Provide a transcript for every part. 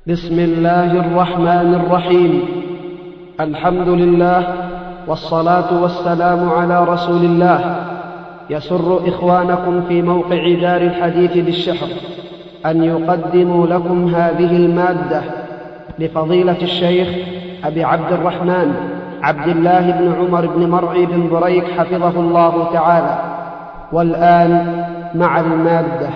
بسم الله الرحمن الرحيم. الحمد لله والصلاة والسلام على رسول الله. يسر إخوانكم في موقع دار الحديث بالشحر أن يقدموا لكم هذه المادة لفضيلة الشيخ أبي عبد الرحمن عبد الله بن عمر بن مرعي بن بريك حفظه الله تعالى. والآن مع المادة.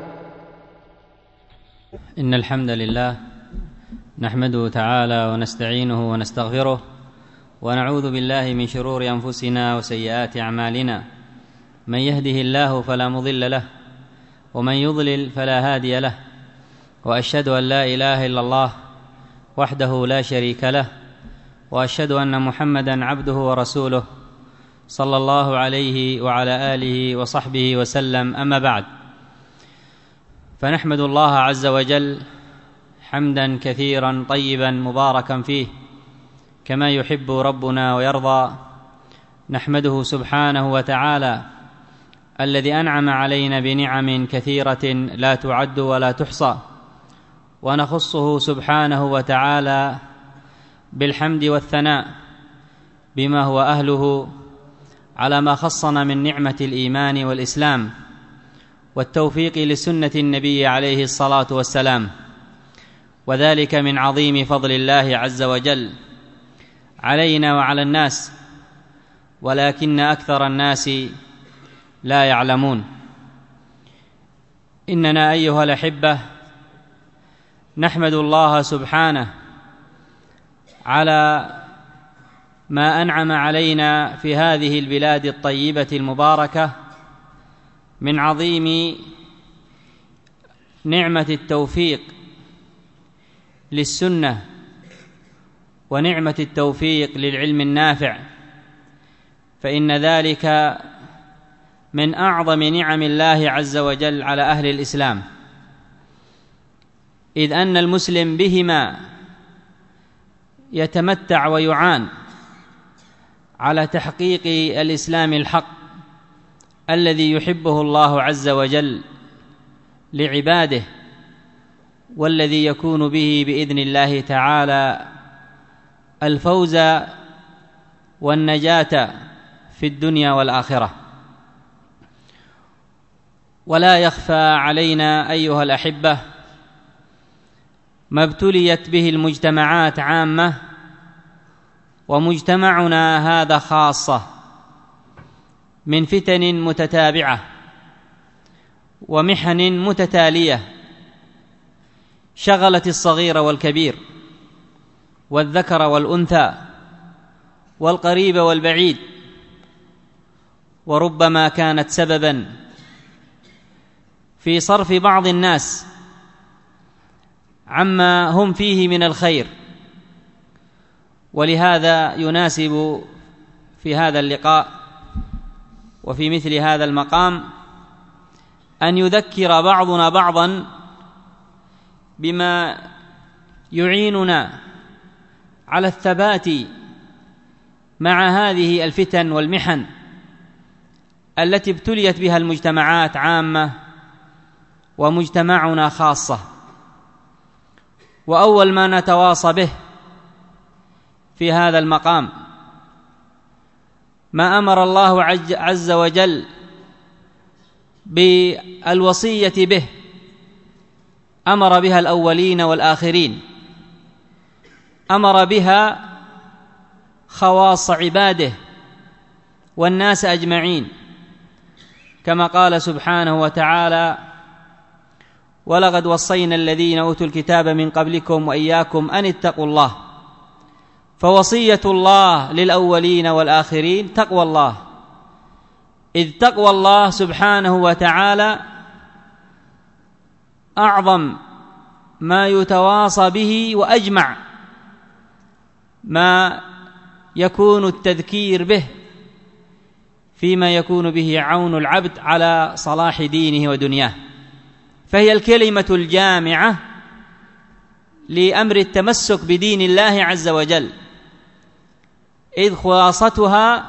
إن الحمد لله نحمده تعالى ونستعينه ونستغفره ونعوذ بالله من شرور أنفسنا وسيئات أعمالنا. من يهده الله فلا مضل له ومن يضلل فلا هادي له، وأشهد أن لا إله إلا الله وحده لا شريك له، وأشهد أن محمدًا عبده ورسوله صلى الله عليه وعلى آله وصحبه وسلم. أما بعد، فنحمد الله عز وجل حمدًا كثيرًا طيبًا مباركًا فيه كما يحب ربنا ويرضى. نحمده سبحانه وتعالى الذي أنعم علينا بنعم كثيرة لا تعد ولا تحصى، ونخصه سبحانه وتعالى بالحمد والثناء بما هو أهله على ما خصنا من نعمة الإيمان والإسلام والتوفيق لسنة النبي عليه الصلاة والسلام، وذلك من عظيم فضل الله عز وجل علينا وعلى الناس، ولكن أكثر الناس لا يعلمون. إننا أيها الأحبة نحمد الله سبحانه على ما أنعم علينا في هذه البلاد الطيبة المباركة من عظيم نعمة التوفيق للسنة ونعمة التوفيق للعلم النافع، فإن ذلك من أعظم نعم الله عز وجل على أهل الإسلام، إذ أن المسلم بهما يتمتع ويعان على تحقيق الإسلام الحق الذي يحبه الله عز وجل لعباده، والذي يكون به بإذن الله تعالى الفوز والنجاة في الدنيا والآخرة. ولا يخفى علينا أيها الأحبة ما ابتليت به المجتمعات عامة، ومجتمعنا هذا خاصة، من فتن متتابعة ومحن متتالية شغلت الصغير والكبير والذكر والأنثى والقريب والبعيد، وربما كانت سبباً في صرف بعض الناس عما هم فيه من الخير. ولهذا يناسب في هذا اللقاء وفي مثل هذا المقام أن يذكر بعضنا بعضا بما يعيننا على الثبات مع هذه الفتن والمحن التي ابتليت بها المجتمعات عامة ومجتمعنا خاصة. وأول ما نتواصى به في هذا المقام ما أمر الله عز وجل بالوصية به، أمر بها الأولين والآخرين، أمر بها خواص عباده والناس أجمعين، كما قال سبحانه وتعالى: ولقد وصينا الذين أوتوا الكتاب من قبلكم وإياكم أن اتقوا الله. فوصية الله للأولين والآخرين تقوى الله، إذ تقوى الله سبحانه وتعالى أعظم ما يتواصى به، وأجمع ما يكون التذكير به فيما يكون به عون العبد على صلاح دينه ودنياه. فهي الكلمة الجامعة لأمر التمسك بدين الله عز وجل، إذ خلاصتها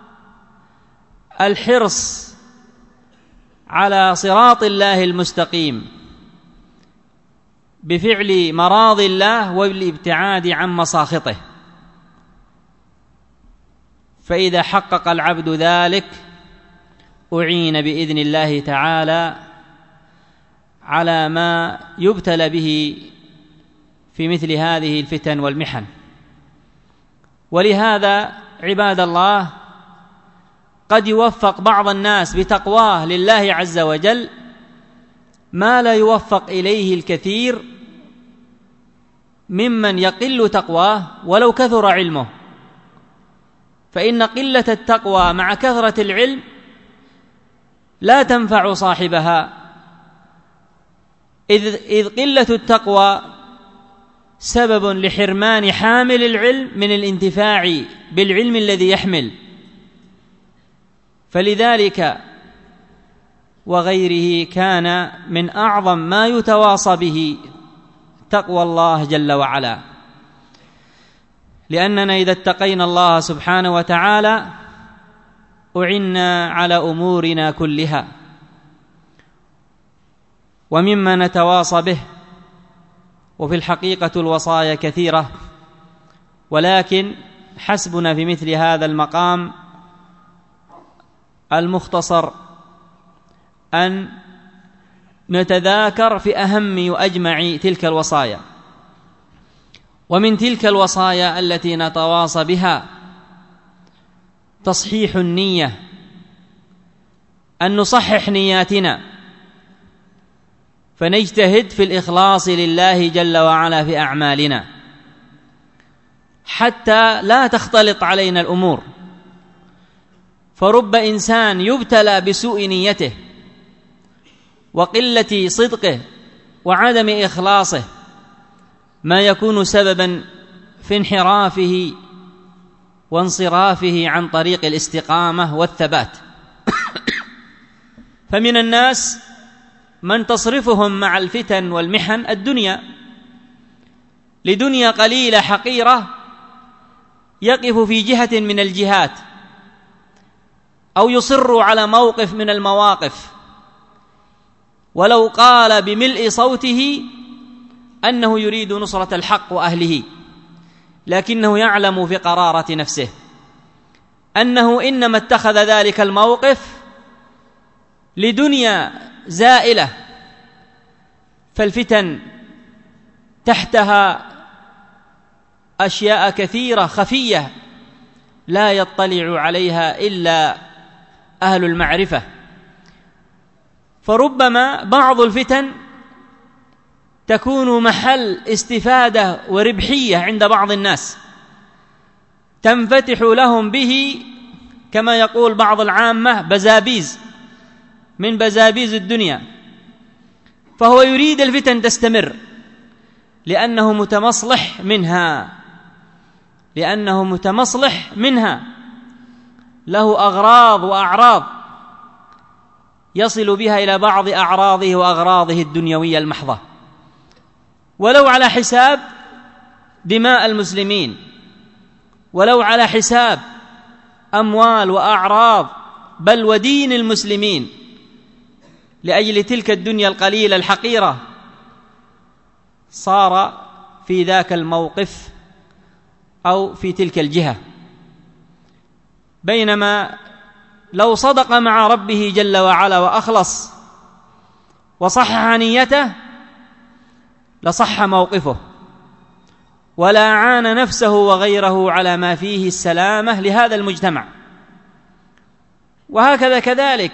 الحرص على صراط الله المستقيم بفعل مراضي الله والابتعاد عن مساخطه. فإذا حقق العبد ذلك أعين بإذن الله تعالى على ما يبتلى به في مثل هذه الفتن والمحن. ولهذا عباد الله قد يوفق بعض الناس بتقواه لله عز وجل ما لا يوفق إليه الكثير ممن يقل تقواه ولو كثر علمه. فإن قلة التقوى مع كثرة العلم لا تنفع صاحبها، إذ قلة التقوى سبب لحرمان حامل العلم من الانتفاع بالعلم الذي يحمل. فلذلك وغيره كان من أعظم ما يتواصى به تقوى الله جل وعلا، لأننا إذا اتقينا الله سبحانه وتعالى أعنا على أمورنا كلها. ومما نتواصى به، وفي الحقيقة الوصايا كثيرة، ولكن حسبنا في مثل هذا المقام المختصر أن نتذاكر في أهم وأجمع تلك الوصايا. ومن تلك الوصايا التي نتواصى بها تصحيح النية، أن نصحح نياتنا فنجتهد في الإخلاص لله جل وعلا في أعمالنا حتى لا تختلط علينا الأمور. فرب إنسان يبتلى بسوء نيته وقلة صدقه وعدم إخلاصه ما يكون سببا في انحرافه وانصرافه عن طريق الاستقامة والثبات. فمن الناس من تصرفهم مع الفتن والمحن الدنيا، لدنيا قليلة حقيرة يقف في جهة من الجهات أو يصر على موقف من المواقف، ولو قال بملء صوته أنه يريد نصرة الحق وأهله، لكنه يعلم في قرارة نفسه أنه إنما اتخذ ذلك الموقف لدنيا زائلة. فالفتن تحتها أشياء كثيرة خفية لا يطلع عليها إلا أهل المعرفة. فربما بعض الفتن تكون محل استفادة وربحية عند بعض الناس، تنفتح لهم به كما يقول بعض العامة بزابيز من بزابيز الدنيا، فهو يريد الفتن تستمر لأنه متمصلح منها، له أغراض وأعراض يصل بها إلى بعض أعراضه وأغراضه الدنيوية المحضة، ولو على حساب دماء المسلمين، ولو على حساب أموال وأعراض بل ودين المسلمين، لأجل تلك الدنيا القليلة الحقيرة صار في ذاك الموقف أو في تلك الجهة. بينما لو صدق مع ربه جل وعلا وأخلص وصحح نيته لصح موقفه، ولا عان نفسه وغيره على ما فيه السلامة لهذا المجتمع. وهكذا كذلك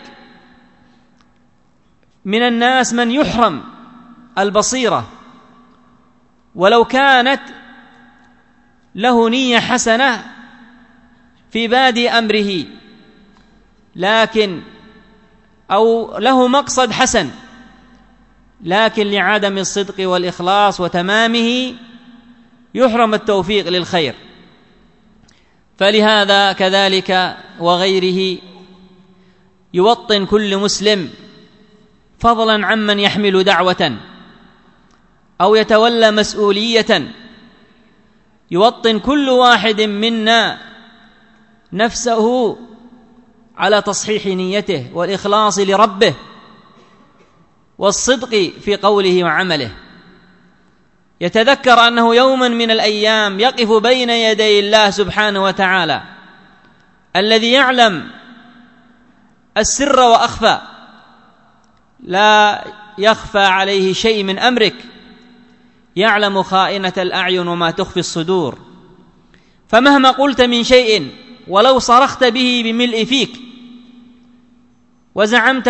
من الناس من يحرم البصيرة ولو كانت له نية حسنة في بادئ أمره، لكن أو له مقصد حسن، لكن لعدم الصدق والإخلاص وتمامه يحرم التوفيق للخير. فلهذا كذلك وغيره يوطن كل مسلم فضلا عمن يحمل دعوة أو يتولى مسؤولية، يوطن كل واحد منا نفسه على تصحيح نيته والإخلاص لربه والصدق في قوله وعمله. يتذكر أنه يوما من الأيام يقف بين يدي الله سبحانه وتعالى الذي يعلم السر وأخفى، لا يخفى عليه شيء من أمرك، يعلم خائنة الأعين وما تخفي الصدور. فمهما قلت من شيء ولو صرخت به بملء فيك وزعمت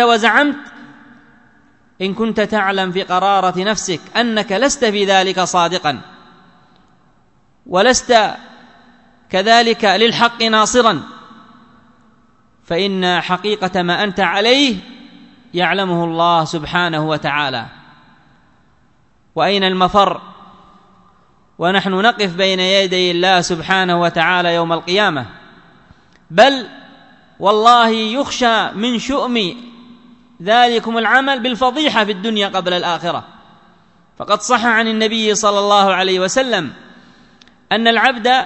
إن كنت تعلم في قرارة نفسك أنك لست في ذلك صادقا ولست كذلك للحق ناصرا، فإن حقيقة ما أنت عليه يعلمه الله سبحانه وتعالى. وأين المفر ونحن نقف بين يدي الله سبحانه وتعالى يوم القيامة؟ بل والله يخشى من شؤم ذلكم العمل بالفضيحة في الدنيا قبل الآخرة. فقد صح عن النبي صلى الله عليه وسلم أن العبد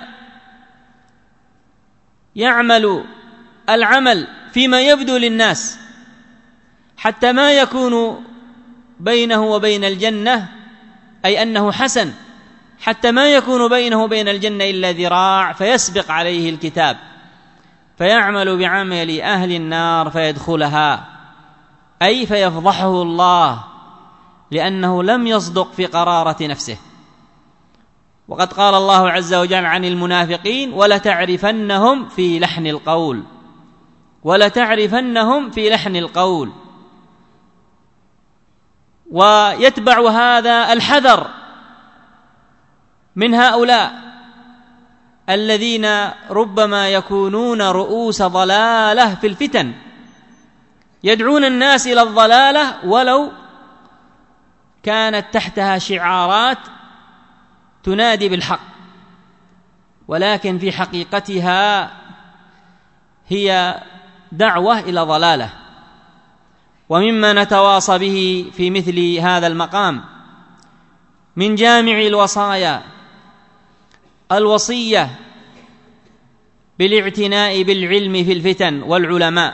يعمل العمل فيما يبدو للناس حتى ما يكون بينه وبين الجنة، أي أنه حسن، حتى ما يكون بينه وبين الجنة إلا ذراع فيسبق عليه الكتاب فيعمل بعمل أهل النار فيدخلها، أي فيفضحه الله لأنه لم يصدق في قرارة نفسه. وقد قال الله عز وجل عن المنافقين: ولتعرفنهم في لحن القول، ولتعرفنهم في لحن القول. ويتبع هذا الحذر من هؤلاء الذين ربما يكونون رؤوس ضلالة في الفتن، يدعون الناس إلى الضلالة ولو كانت تحتها شعارات تنادي بالحق، ولكن في حقيقتها هي دعوة إلى ضلالة. ومما نتواصى به في مثل هذا المقام من جامع الوصايا الوصية بالاعتناء بالعلم في الفتن والعلماء،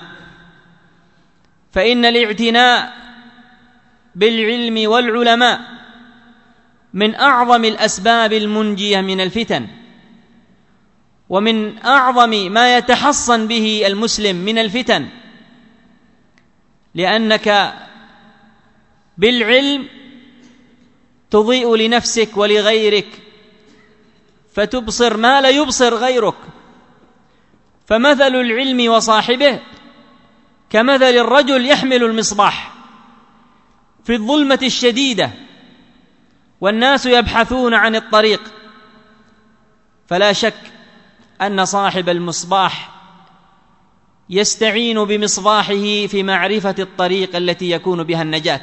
فإن الاعتناء بالعلم والعلماء من أعظم الأسباب المنجية من الفتن، ومن أعظم ما يتحصن به المسلم من الفتن، لأنك بالعلم تضيء لنفسك ولغيرك فتبصر ما لا يبصر غيرك. فمثل العلم وصاحبه كمثل الرجل يحمل المصباح في الظلمة الشديدة والناس يبحثون عن الطريق، فلا شك أن صاحب المصباح يستعين بمصباحه في معرفة الطريق التي يكون بها النجاة،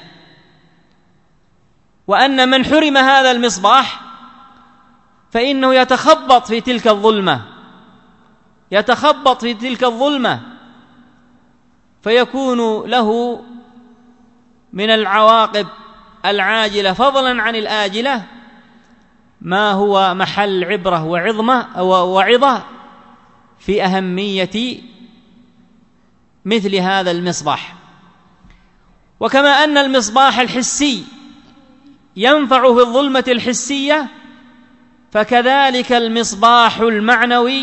وأن من حرم هذا المصباح فإنه يتخبط في تلك الظلمة، يتخبط في تلك الظلمة، فيكون له من العواقب العاجلة فضلا عن الآجلة ما هو محل عبرة وعظة في أهمية مثل هذا المصباح. وكما أن المصباح الحسي ينفع في الظلمة الحسية، فكذلك المصباح المعنوي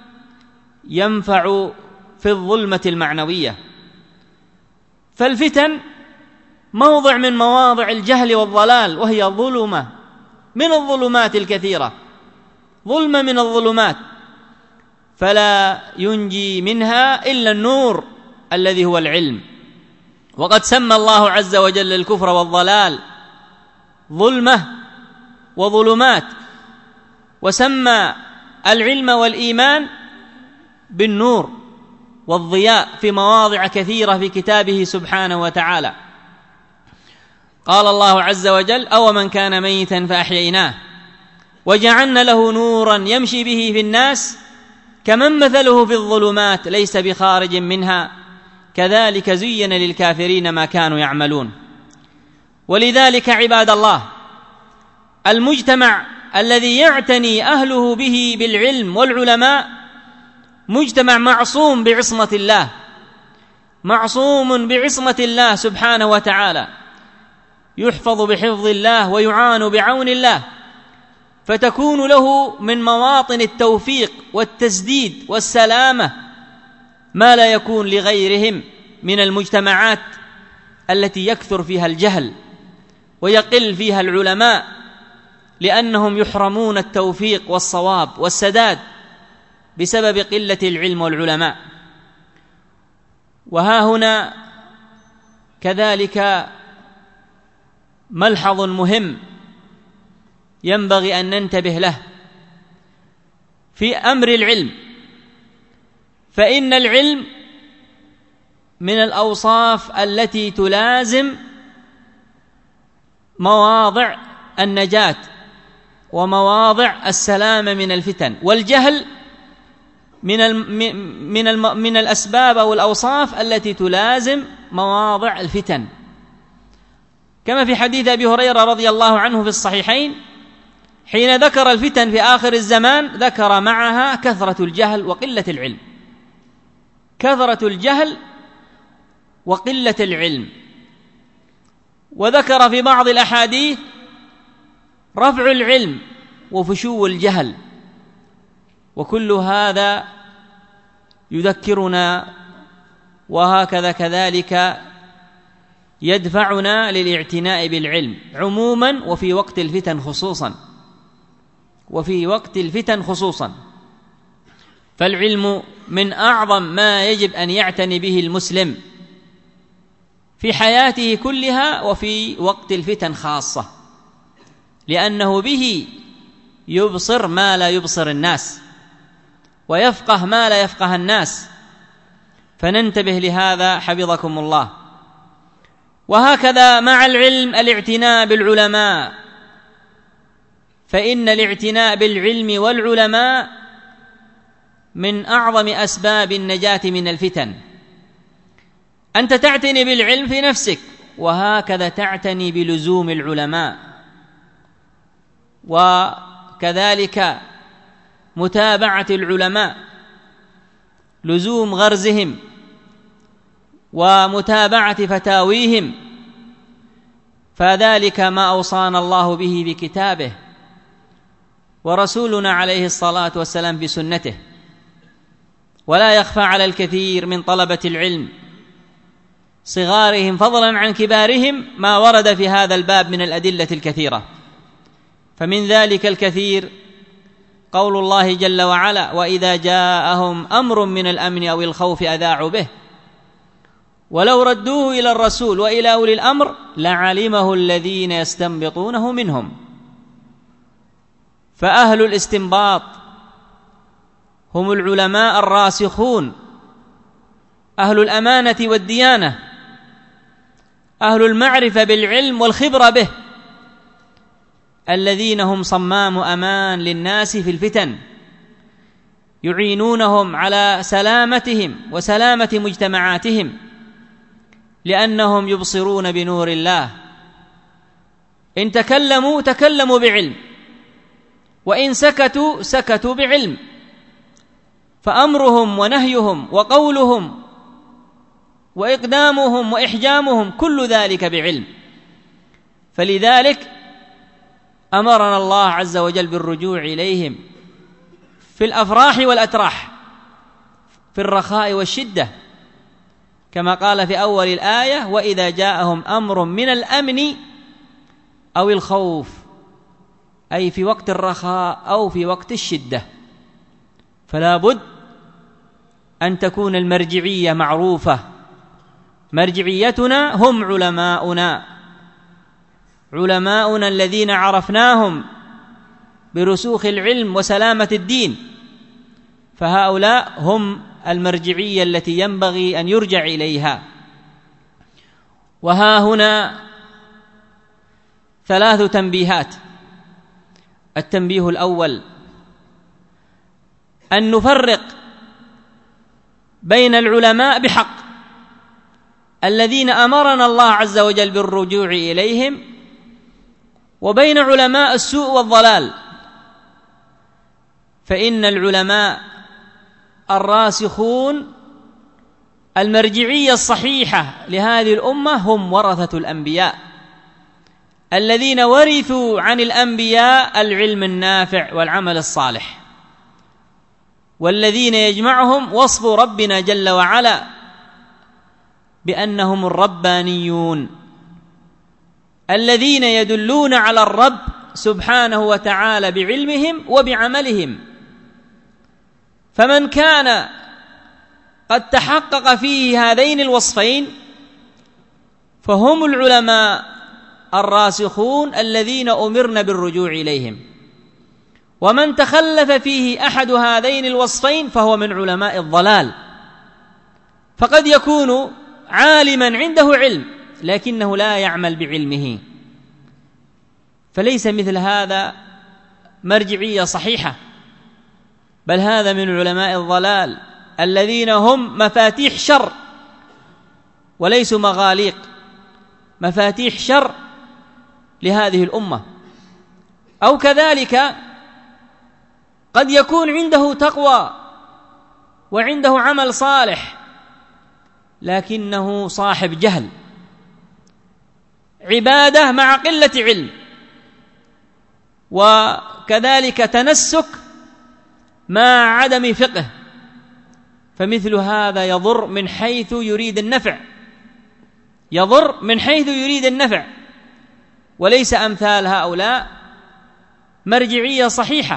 ينفع في الظلمة المعنوية. فالفتن موضع من مواضع الجهل والضلال، وهي ظلمة من الظلمات الكثيرة، ظلمة من الظلمات، فلا ينجي منها إلا النور الذي هو العلم. وقد سمى الله عز وجل الكفر والضلال ظلمة وظلمات، وسمى العلم والإيمان بالنور والضياء في مواضع كثيرة في كتابه سبحانه وتعالى. قال الله عز وجل: أومن كان ميتا فأحييناه وجعلنا له نورا يمشي به في الناس كمن مثله في الظلمات ليس بخارج منها كذلك زين للكافرين ما كانوا يعملون. ولذلك عباد الله، المجتمع الذي يعتني أهله به بالعلم والعلماء مجتمع معصوم بعصمة الله، معصوم بعصمة الله سبحانه وتعالى، يحفظ بحفظ الله ويعان بعون الله، فتكون له من مواطن التوفيق والتسديد والسلامة ما لا يكون لغيرهم من المجتمعات التي يكثر فيها الجهل ويقل فيها العلماء، لأنهم يحرمون التوفيق والصواب والسداد بسبب قلة العلم والعلماء. وها هنا كذلك ملحظ مهم ينبغي أن ننتبه له في أمر العلم، فإن العلم من الأوصاف التي تلازم مواضع النجاة ومواضع السلامة من الفتن، والجهل من الأسباب أو الأوصاف التي تلازم مواضع الفتن، كما في حديث أبي هريرة رضي الله عنه في الصحيحين حين ذكر الفتن في آخر الزمان ذكر معها كثرة الجهل وقلة العلم، كثرة الجهل وقلة العلم. وذكر في بعض الأحاديث رفع العلم وفشو الجهل. وكل هذا يذكرنا وهكذا كذلك يدفعنا للاعتناء بالعلم عموما وفي وقت الفتن خصوصا، وفي وقت الفتن خصوصا. فالعلم من أعظم ما يجب أن يعتني به المسلم في حياته كلها وفي وقت الفتن خاصة، لأنه به يبصر ما لا يبصر الناس ويفقه ما لا يفقه الناس، فننتبه لهذا حفظكم الله. وهكذا مع العلم الاعتناء بالعلماء، فإن الاعتناء بالعلم والعلماء من أعظم أسباب النجاة من الفتن. أنت تعتني بالعلم في نفسك، وهكذا تعتني بلزوم العلماء، وكذلك متابعة العلماء، لزوم غرزهم ومتابعة فتاويهم، فذلك ما أوصانا الله به بكتابه ورسولنا عليه الصلاة والسلام بسنته. ولا يخفى على الكثير من طلبة العلم صغارهم فضلا عن كبارهم ما ورد في هذا الباب من الأدلة الكثيرة، فمن ذلك الكثير قول الله جل وعلا: وإذا جاءهم أمر من الأمن أو الخوف أذاعوا به ولو ردوه إلى الرسول وإلى أولي الأمر لعلمه الذين يستنبطونه منهم. فأهل الاستنباط هم العلماء الراسخون، أهل الأمانة والديانة، أهل المعرفة بالعلم والخبرة به، الذين هم صمام أمان للناس في الفتن، يعينونهم على سلامتهم وسلامة مجتمعاتهم، لأنهم يبصرون بنور الله. إن تكلموا تكلموا بعلم، وإن سكتوا سكتوا بعلم، فأمرهم ونهيهم وقولهم وإقدامهم وإحجامهم كل ذلك بعلم. فلذلك أمرنا الله عز وجل بالرجوع إليهم في الأفراح والأتراح، في الرخاء والشدة، كما قال في أول الآية: وإذا جاءهم أمر من الأمن أو الخوف، أي في وقت الرخاء أو في وقت الشدة. فلا بد أن تكون المرجعية معروفة. مرجعيتنا هم علماؤنا، علماؤنا الذين عرفناهم برسوخ العلم وسلامة الدين، فهؤلاء هم المرجعية التي ينبغي أن يرجع إليها. وها هنا 3 تنبيهات. التنبيه الأول: أن نفرق بين العلماء بحق الذين أمرنا الله عز وجل بالرجوع إليهم، وبين علماء السوء والضلال. فإن العلماء الراسخون المرجعية الصحيحة لهذه الأمة هم ورثة الأنبياء، الذين ورثوا عن الأنبياء العلم النافع والعمل الصالح، والذين يجمعهم وصف ربنا جل وعلا بأنهم الربانيون الذين يدلون على الرب سبحانه وتعالى بعلمهم وبعملهم. فمن كان قد تحقق فيه هذين الوصفين فهم العلماء الراسخون الذين أمرنا بالرجوع إليهم، ومن تخلف فيه أحد هذين الوصفين فهو من علماء الضلال. فقد يكون عالما عنده علم لكنه لا يعمل بعلمه، فليس مثل هذا مرجعية صحيحة، بل هذا من علماء الضلال الذين هم مفاتيح شر وليسوا مغاليق، مفاتيح شر لهذه الأمة. أو كذلك قد يكون عنده تقوى وعنده عمل صالح لكنه صاحب جهل، عبادة مع قلة علم، وكذلك تنسك مع عدم فقه، فمثل هذا يضر من حيث يريد النفع، يضر من حيث يريد النفع، وليس أمثال هؤلاء مرجعية صحيحة.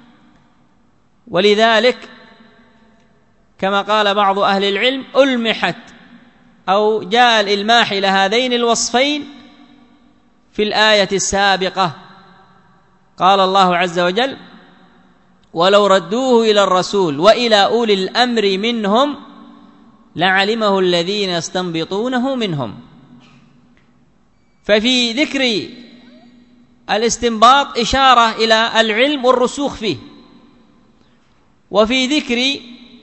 ولذلك كما قال بعض أهل العلم ألمحت أو جاء الإلماح إلى هذين الوصفين في الآية السابقة. قال الله عز وجل: ولو ردوه إلى الرسول وإلى أولي الأمر منهم لعلمه الذين يستنبطونه منهم. ففي ذكر الاستنباط إشارة إلى العلم والرسوخ فيه، وفي ذكر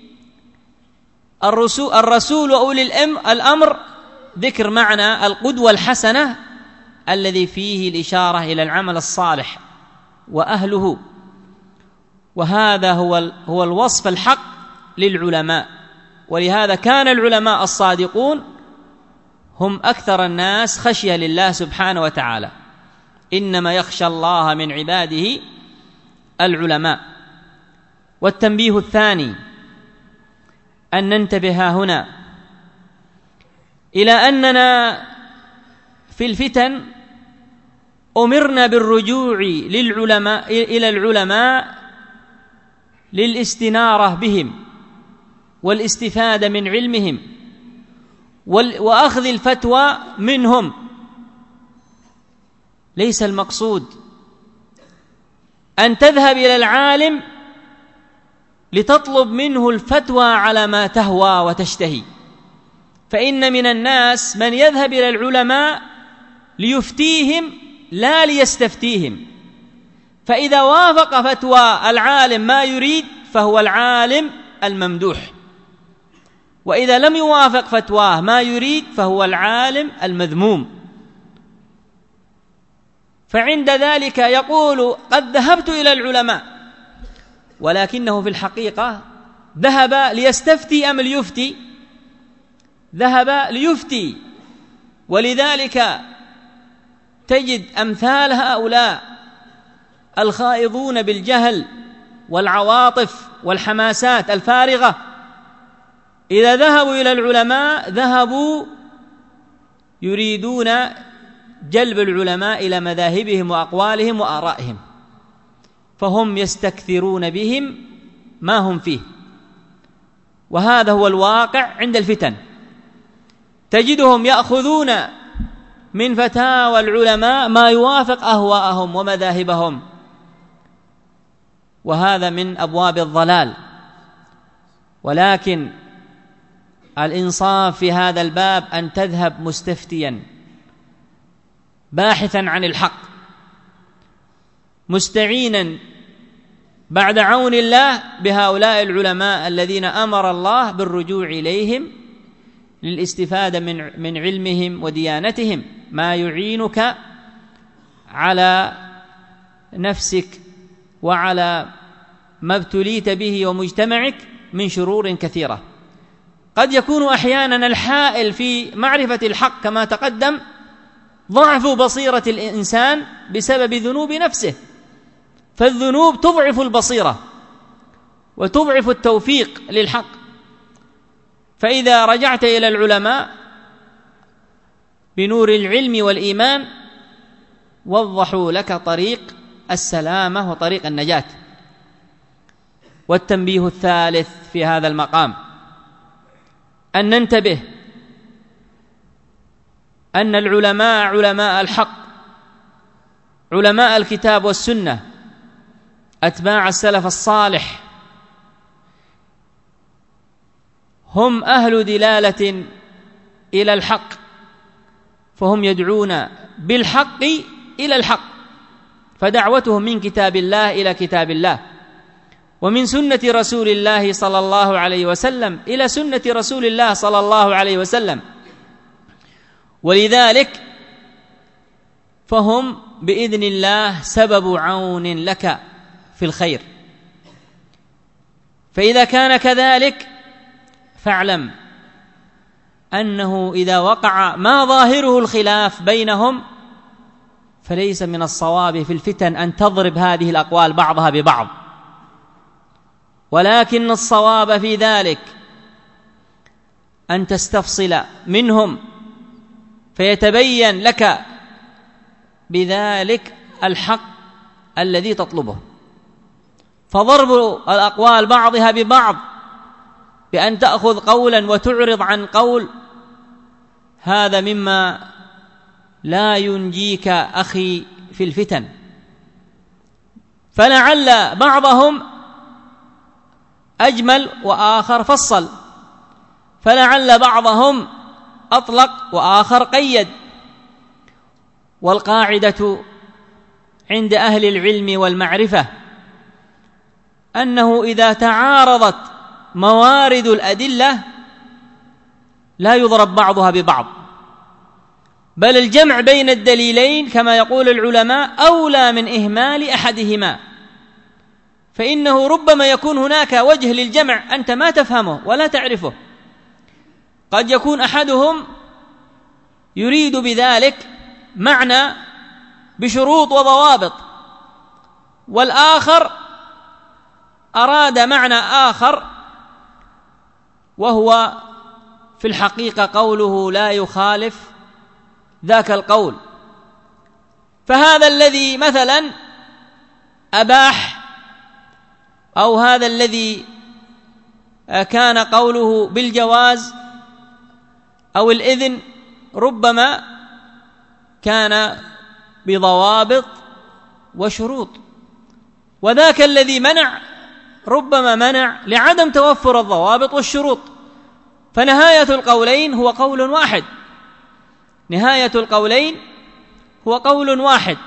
الرسول وأولي الأمر ذكر معنى القدوة الحسنة الذي فيه الإشارة إلى العمل الصالح وأهله. وهذا هو الوصف الحق للعلماء، ولهذا كان العلماء الصادقون هم أكثر الناس خشية لله سبحانه وتعالى. إنما يخشى الله من عباده العلماء. والتنبيه الثاني أن ننتبه هنا إلى أننا في الفتن أمرنا بالرجوع إلى العلماء للاستنارة بهم والاستفادة من علمهم وأخذ الفتوى منهم. ليس المقصود أن تذهب إلى العالم لتطلب منه الفتوى على ما تهوى وتشتهي، فإن من الناس من يذهب إلى العلماء ليفتيهم لا ليستفتيهم، فإذا وافق فتوى العالم ما يريد فهو العالم الممدوح، وإذا لم يوافق فتواه ما يريد فهو العالم المذموم. فعند ذلك يقول قد ذهبت إلى العلماء، ولكنه في الحقيقة ذهب ليستفتي أم ليفتي؟ ذهب ليفتي. ولذلك تجد أمثال هؤلاء الخائضون بالجهل والعواطف والحماسات الفارغة إذا ذهبوا إلى العلماء ذهبوا يريدون جلب العلماء إلى مذاهبهم وأقوالهم وآرائهم، فهم يستكثرون بهم ما هم فيه. وهذا هو الواقع عند الفتن، تجدهم يأخذون من فتاوى العلماء ما يوافق أهواءهم ومذاهبهم، وهذا من أبواب الضلال. ولكن الإنصاف في هذا الباب أن تذهب مستفتيا باحثا عن الحق مستعينا بعد عون الله بهؤلاء العلماء الذين أمر الله بالرجوع إليهم للاستفادة من علمهم وديانتهم، ما يعينك على نفسك وعلى ما ابتليت به ومجتمعك من شرور كثيرة. قد يكون أحيانا الحائل في معرفة الحق كما تقدم ضعف بصيرة الإنسان بسبب ذنوب نفسه، فالذنوب تضعف البصيرة وتضعف التوفيق للحق. فإذا رجعت إلى العلماء بنور العلم والإيمان وضحوا لك طريق السلامة وطريق النجاة. والتنبيه الثالث في هذا المقام أن ننتبه أن العلماء علماء الحق، علماء الكتاب والسنة، أتباع السلف الصالح، هم أهل دلالة إلى الحق، فهم يدعون بالحق إلى الحق، فدعوتهم من كتاب الله إلى كتاب الله، ومن سنة رسول الله صلى الله عليه وسلم إلى سنة رسول الله صلى الله عليه وسلم. ولذلك فهم بإذن الله سبب عون لك في الخير. فإذا كان كذلك فاعلم أنه إذا وقع ما ظاهره الخلاف بينهم فليس من الصواب في الفتن أن تضرب هذه الأقوال بعضها ببعض، ولكن الصواب في ذلك أن تستفصل منهم فيتبين لك بذلك الحق الذي تطلبه. فضرب الأقوال بعضها ببعض بأن تأخذ قولا وتعرض عن قول، هذا مما لا ينجيك أخي في الفتن. فلعل بعضهم أجمل وآخر فصل، فلعل بعضهم أطلق وآخر قيد. والقاعدة عند أهل العلم والمعرفة أنه إذا تعارضت موارد الأدلة لا يضرب بعضها ببعض، بل الجمع بين الدليلين كما يقول العلماء أولى من إهمال أحدهما، فإنه ربما يكون هناك وجه للجمع أنت ما تفهمه ولا تعرفه. قد يكون أحدهم يريد بذلك معنى بشروط وضوابط، والآخر أراد معنى آخر وهو في الحقيقة قوله لا يخالف ذاك القول. فهذا الذي مثلا أباح، أو هذا الذي كان قوله بالجواز أو الإذن، ربما كان بضوابط وشروط، وذاك الذي منع ربما منع لعدم توفر الضوابط والشروط. فنهاية القولين هو قول واحد، نهاية القولين هو قول واحد.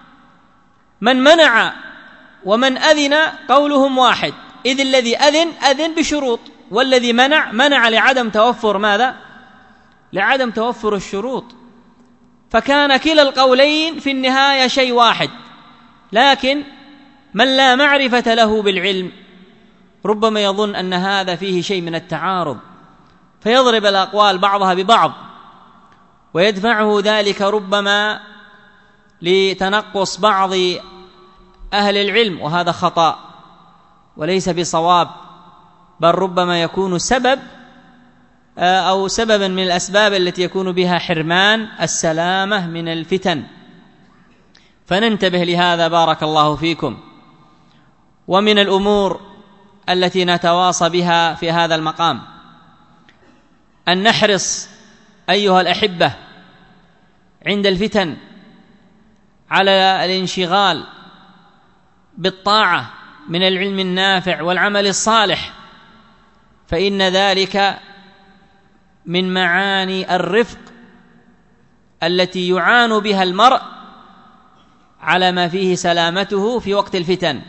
من منع ومن أذن قولهم واحد، إذ الذي أذن بشروط، والذي منع لعدم توفر ماذا؟ لعدم توفر الشروط. فكان كلا القولين في النهاية شيء واحد، لكن من لا معرفة له بالعلم ربما يظن أن هذا فيه شيء من التعارض، فيضرب الأقوال بعضها ببعض، ويدفعه ذلك ربما لتنقص بعض أهل العلم، وهذا خطأ وليس بصواب، بل ربما يكون سبب أو سببا من الأسباب التي يكون بها حرمان السلامة من الفتن. فننتبه لهذا بارك الله فيكم. ومن الأمور التي نتواصى بها في هذا المقام أن نحرص أيها الأحبة عند الفتن على الانشغال بالطاعة من العلم النافع والعمل الصالح، فإن ذلك من معاني الرفق التي يعان بها المرء على ما فيه سلامته في وقت الفتن.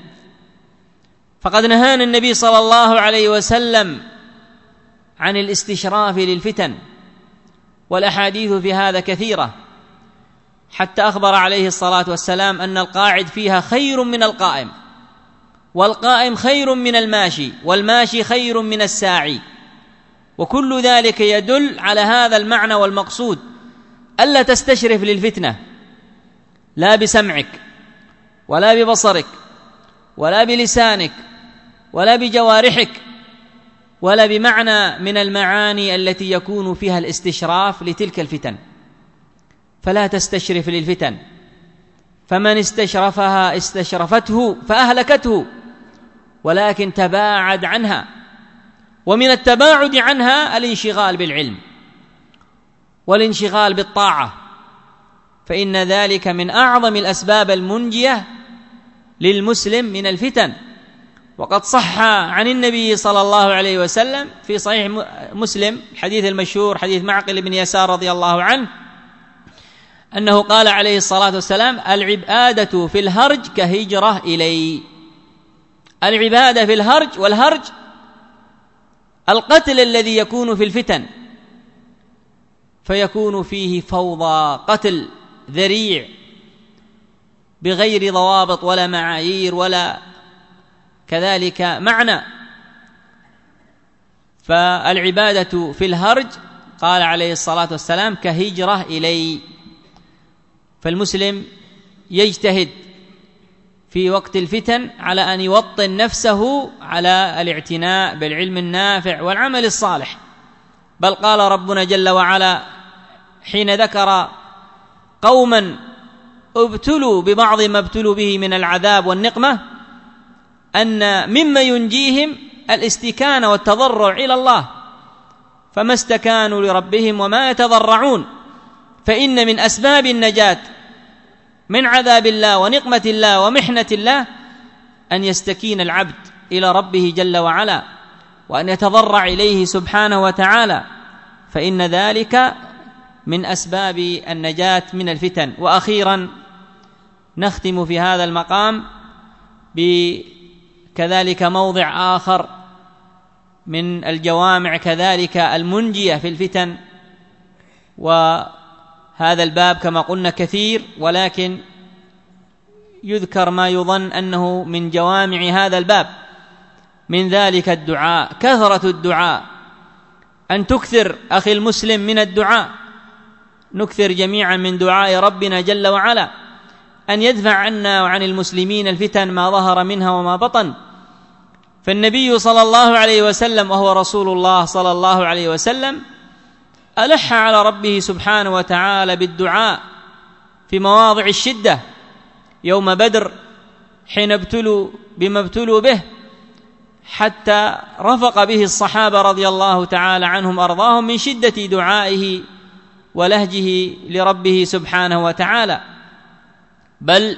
فقد نهانا النبي صلى الله عليه وسلم عن الاستشراف للفتن، والأحاديث في هذا كثيرة، حتى أخبر عليه الصلاة والسلام أن القاعد فيها خير من القائم، والقائم خير من الماشي، والماشي خير من الساعي. وكل ذلك يدل على هذا المعنى والمقصود، ألا تستشرف للفتنة، لا بسمعك ولا ببصرك ولا بلسانك ولا بجوارحك ولا بمعنى من المعاني التي يكون فيها الاستشراف لتلك الفتن، فلا تستشرف للفتن، فمن استشرفها استشرفته فأهلكته، ولكن تباعد عنها. ومن التباعد عنها الانشغال بالعلم والانشغال بالطاعة، فإن ذلك من أعظم الأسباب المنجية للمسلم من الفتن. وقد صح عن النبي صلى الله عليه وسلم في صحيح مسلم الحديث المشهور حديث معقل بن يسار رضي الله عنه أنه قال عليه الصلاة والسلام: العبادة في الهرج كهجرة إلي. العبادة في الهرج، والهرج القتل الذي يكون في الفتن، فيكون فيه فوضى، قتل ذريع بغير ضوابط ولا معايير ولا كذلك معنى. فالعبادة في الهرج قال عليه الصلاة والسلام كهجرة إلي. فالمسلم يجتهد في وقت الفتن على أن يوطن نفسه على الاعتناء بالعلم النافع والعمل الصالح. بل قال ربنا جل وعلا حين ذكر قوما ابتلوا ببعض ما ابتلوا به من العذاب والنقمة أن مما ينجيهم الاستكانة والتضرع إلى الله، فما استكانوا لربهم وما يتضرعون. فإن من أسباب النجاة من عذاب الله ونقمة الله ومحنة الله أن يستكين العبد إلى ربه جل وعلا، وأن يتضرع إليه سبحانه وتعالى، فإن ذلك من أسباب النجاة من الفتن. وأخيرا نختم في هذا المقام بكذلك موضع آخر من الجوامع كذلك المنجية في الفتن، وهذا الباب كما قلنا كثير، ولكن يذكر ما يظن أنه من جوامع هذا الباب. من ذلك الدعاء، كثرة الدعاء، أن تكثر أخي المسلم من الدعاء، نكثر جميعا من دعاء ربنا جل وعلا أن يدفع عنا وعن المسلمين الفتن ما ظهر منها وما بطن. فالنبي صلى الله عليه وسلم وهو رسول الله صلى الله عليه وسلم ألح على ربه سبحانه وتعالى بالدعاء في مواضع الشدة، يوم بدر حين ابتلوا بما ابتلوا به، حتى رفق به الصحابة رضي الله تعالى عنهم أرضاهم من شدة دعائه ولهجه لربه سبحانه وتعالى. بل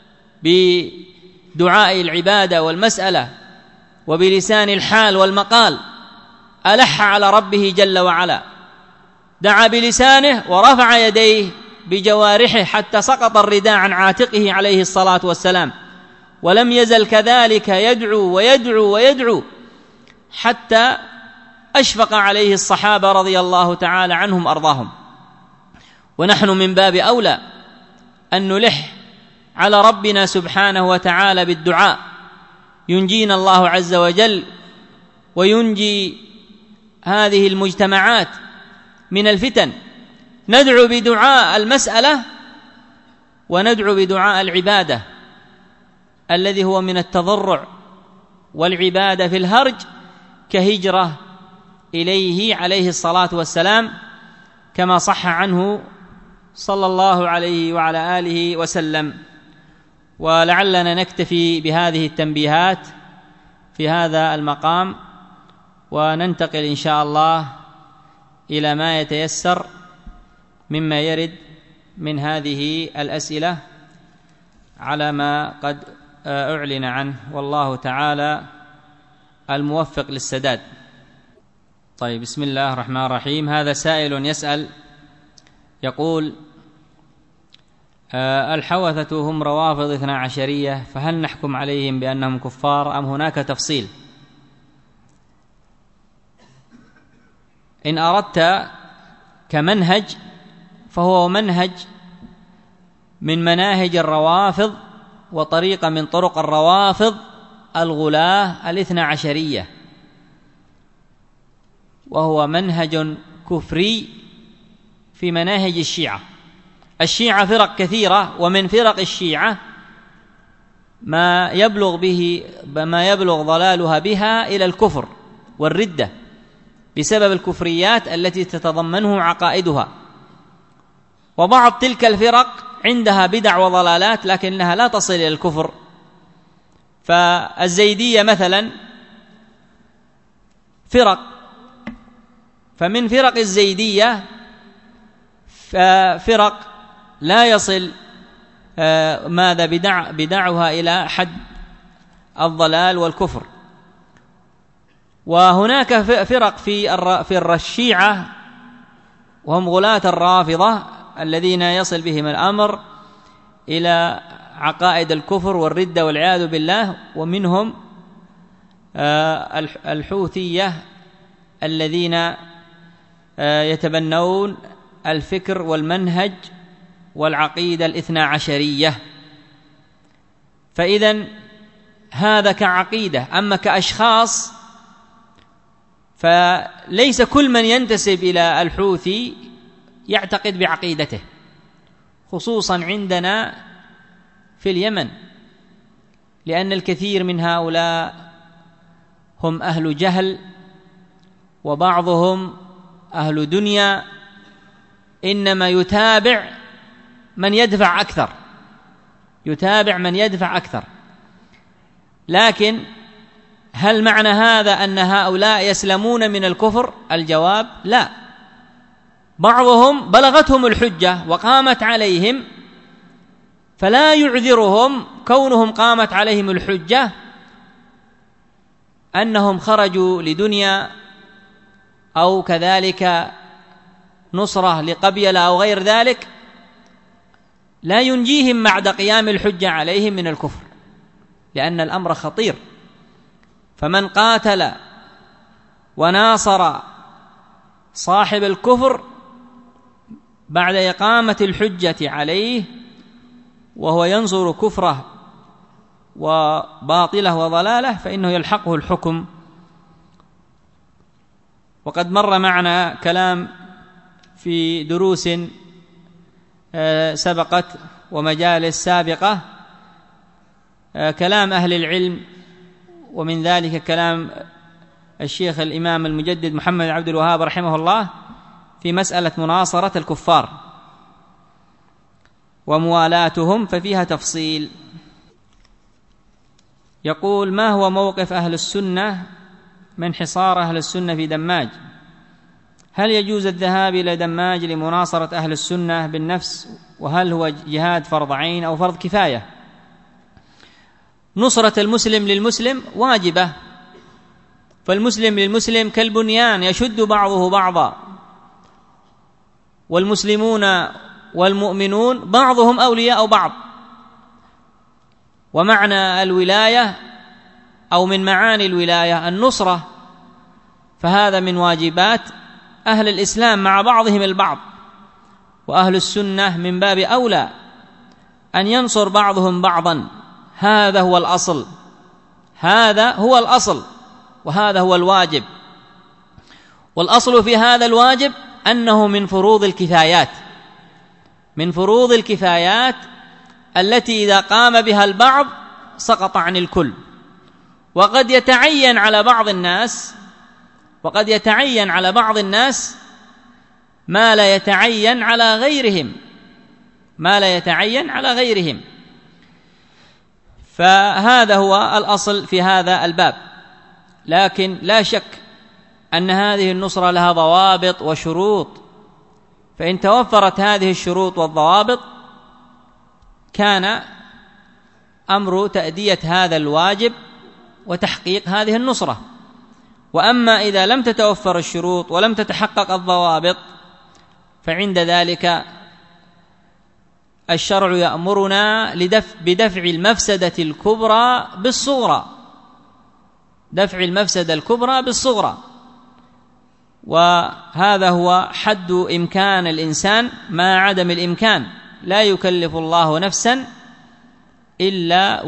بدعاء العبادة والمسألة وبلسان الحال والمقال ألح على ربه جل وعلا، دعا بلسانه ورفع يديه بجوارحه حتى سقط الرداء عن عاتقه عليه الصلاة والسلام، ولم يزل كذلك يدعو ويدعو ويدعو حتى أشفق عليه الصحابة رضي الله تعالى عنهم أرضاهم. ونحن من باب أولى أن نلح على ربنا سبحانه وتعالى بالدعاء، ينجينا الله عز وجل وينجي هذه المجتمعات من الفتن. ندعو بدعاء المسألة وندعو بدعاء العبادة الذي هو من التضرع والعبادة في الهرج كهجرة إليه عليه الصلاة والسلام، كما صح عنه صلى الله عليه وعلى آله وسلم. ولعلنا نكتفي بهذه التنبيهات في هذا المقام، وننتقل إن شاء الله إلى ما يتيسر مما يرد من هذه الأسئلة على ما قد أعلن عنه، والله تعالى الموفق للسداد. طيب، بسم الله الرحمن الرحيم. هذا سائل يسأل يقول: الحوثة هم روافض 12، فهل نحكم عليهم بأنهم كفار أم هناك تفصيل؟ إن أردت كمنهج فهو منهج من مناهج الروافض وطريقة من طرق الروافض الغلاة 12، وهو منهج كفري في مناهج الشيعة. الشيعة فرق كثيرة، ومن فرق الشيعة ما يبلغ ضلالها بها إلى الكفر والردة بسبب الكفريات التي تتضمنه عقائدها. وبعض تلك الفرق عندها بدع وضلالات لكنها لا تصل إلى الكفر. فالزيدية مثلا فمن فرق الزيدية فرق لا يصل بدعها إلى حد الضلال والكفر. وهناك فرق في الشيعة وهم غلاة الرافضة الذين يصل بهم الأمر إلى عقائد الكفر والردة والعياذ بالله، ومنهم الحوثية الذين يتبنون الفكر والمنهج والعقيدة الاثنا عشرية. فإذن هذا كعقيدة. أما كأشخاص فليس كل من ينتسب إلى الحوثي يعتقد بعقيدته، خصوصا عندنا في اليمن، لأن الكثير من هؤلاء هم أهل جهل وبعضهم أهل دنيا، إنما يتابع من يدفع أكثر. لكن هل معنى هذا أن هؤلاء يسلمون من الكفر؟ الجواب لا. بعضهم بلغتهم الحجة وقامت عليهم، فلا يعذرهم كونهم قامت عليهم الحجة أنهم خرجوا لدنيا أو كذلك نصرة لقبيلة أو غير ذلك، لا ينجيهم بعد قيام الحجة عليهم من الكفر، لأن الأمر خطير. فمن قاتل وناصر صاحب الكفر بعد إقامة الحجة عليه وهو ينصر كفره وباطله وضلاله فإنه يلحقه الحكم. وقد مر معنا كلام في دروس سبقت ومجالس سابقة كلام أهل العلم، ومن ذلك كلام الشيخ الإمام المجدد محمد عبد الوهاب رحمه الله في مسألة مناصرة الكفار وموالاتهم، ففيها تفصيل. يقول: ما هو موقف أهل السنة من حصار أهل السنة في دماج؟ هل يجوز الذهاب إلى دماج لمناصرة أهل السنة بالنفس؟ وهل هو جهاد فرض عين أو فرض كفاية؟ نصرة المسلم للمسلم واجبة، فالمسلم للمسلم كالبنيان يشد بعضه بعضا، والمسلمون والمؤمنون بعضهم أولياء بعض. ومعنى الولاية أو من معاني الولاية النصرة، فهذا من واجبات أهل الإسلام مع بعضهم البعض، وأهل السنة من باب أولى أن ينصر بعضهم بعضا. هذا هو الأصل، وهذا هو الواجب. والأصل في هذا الواجب أنه من فروض الكفايات التي إذا قام بها البعض سقط عن الكل. وقد يتعين على بعض الناس ما لا يتعين على غيرهم. فهذا هو الأصل في هذا الباب. لكن لا شك أن هذه النصرة لها ضوابط وشروط، فإن توفرت هذه الشروط والضوابط كان أمر تأدية هذا الواجب وتحقيق هذه النصرة. وأما إذا لم تتوفر الشروط ولم تتحقق الضوابط فعند ذلك الشرع يأمرنا بدفع المفسدة الكبرى بالصغرى. وهذا هو حد إمكان الإنسان مع عدم الإمكان. لا يكلف الله نفسا إلا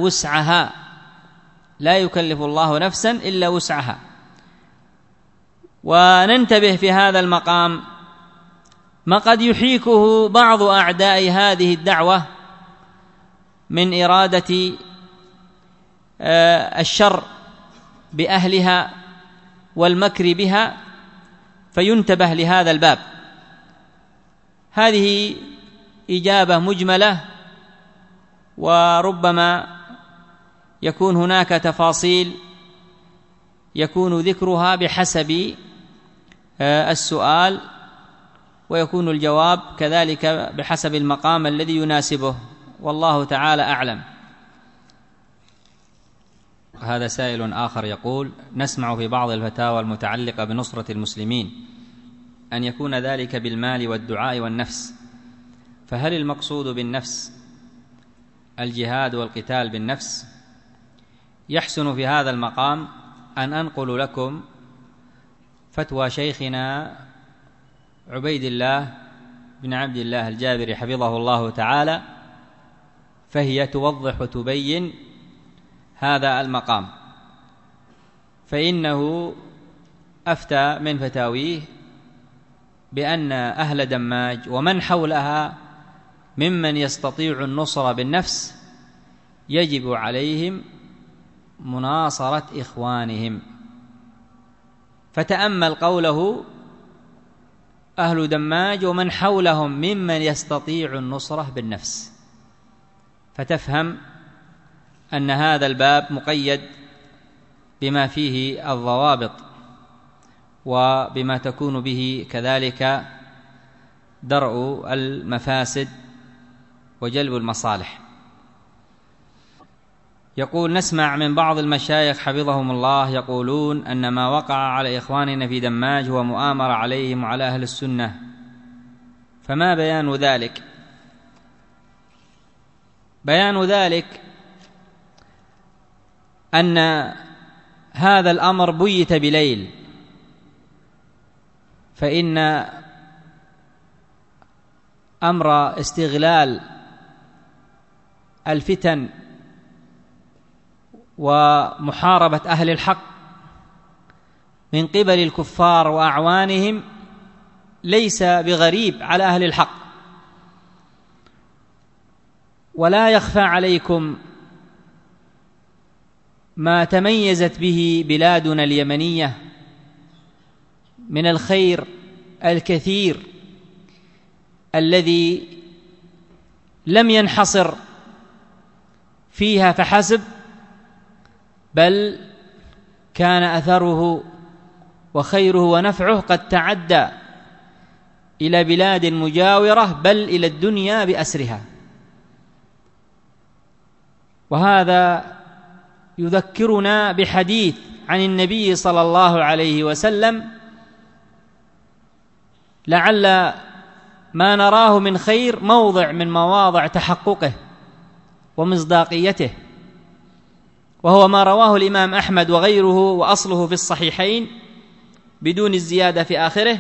وسعها. وننتبه في هذا المقام ما قد يحيكه بعض أعداء هذه الدعوة من إرادة الشر بأهلها والمكر بها، فينتبه لهذا الباب. هذه إجابة مجملة، وربما يكون هناك تفاصيل يكون ذكرها بحسب السؤال، ويكون الجواب كذلك بحسب المقام الذي يناسبه، والله تعالى أعلم. هذا سائل آخر يقول: نسمع في بعض الفتاوى المتعلقة بنصرة المسلمين أن يكون ذلك بالمال والدعاء والنفس، فهل المقصود بالنفس الجهاد والقتال بالنفس؟ يحسن في هذا المقام أن أنقل لكم فتوى شيخنا عبيد الله بن عبد الله الجابري حفظه الله تعالى، فهي توضح وتبين هذا المقام. فإنه أفتى من فتاويه بأن أهل دماج ومن حولها ممن يستطيع النصر بالنفس يجب عليهم مناصرة إخوانهم. فتأمل قوله أهل دماج ومن حولهم ممن يستطيع النصرة بالنفس، فتفهم أن هذا الباب مقيد بما فيه الضوابط وبما تكون به كذلك درء المفاسد وجلب المصالح. يقول: نسمع من بعض المشايخ حفظهم الله يقولون أن ما وقع على إخواننا في دماج هو مؤامرة عليهم وعلى أهل السنة، فما بيان ذلك؟ بيان ذلك أن هذا الأمر بيت بليل، فإن أمر استغلال الفتن ومحاربة أهل الحق من قبل الكفار وأعوانهم ليس بغريب على أهل الحق. ولا يخفى عليكم ما تميزت به بلادنا اليمنية من الخير الكثير الذي لم ينحصر فيها فحسب، بل كان أثره وخيره ونفعه قد تعدى إلى بلاد مجاورة، بل إلى الدنيا بأسرها. وهذا يذكرنا بحديث عن النبي صلى الله عليه وسلم لعل ما نراه من خير موضع من مواضع تحققه ومصداقيته، وهو ما رواه الإمام أحمد وغيره وأصله في الصحيحين بدون الزيادة في آخره،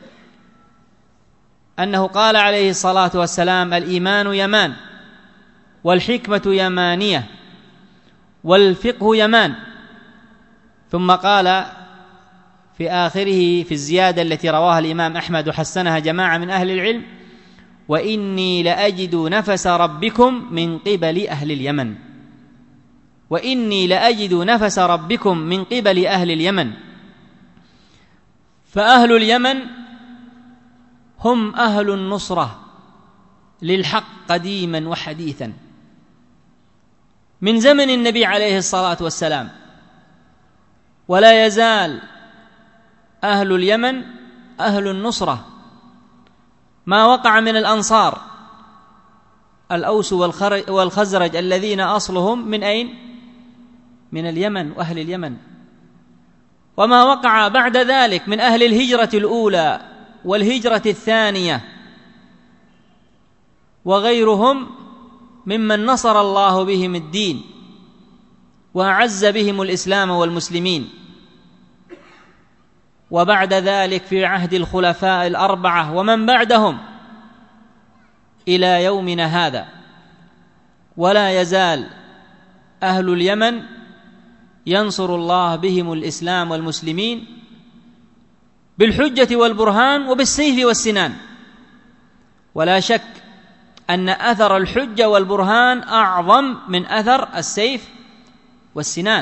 أنه قال عليه الصلاة والسلام: الإيمان يمان، والحكمة يمانية، والفقه يمان. ثم قال في آخره في الزيادة التي رواها الإمام أحمد وحسنها جماعة من أهل العلم: وإني لأجد نفس ربكم من قبل أهل اليمن. وإني لأجد نفس ربكم من قبل أهل اليمن. فأهل اليمن هم أهل النصرة للحق قديما وحديثا من زمن النبي عليه الصلاة والسلام، ولا يزال أهل اليمن أهل النصرة. ما وقع من الأنصار الأوس والخزرج الذين أصلهم من أين؟ من اليمن وأهل اليمن. وما وقع بعد ذلك من أهل الهجرة الأولى والهجرة الثانية وغيرهم ممن نصر الله بهم الدين وأعز بهم الإسلام والمسلمين. وبعد ذلك في عهد الخلفاء الأربعة ومن بعدهم إلى يومنا هذا، ولا يزال أهل اليمن ينصر الله بهم الإسلام والمسلمين بالحجة والبرهان وبالسيف والسنان. ولا شك أن أثر الحجة والبرهان أعظم من أثر السيف والسنان.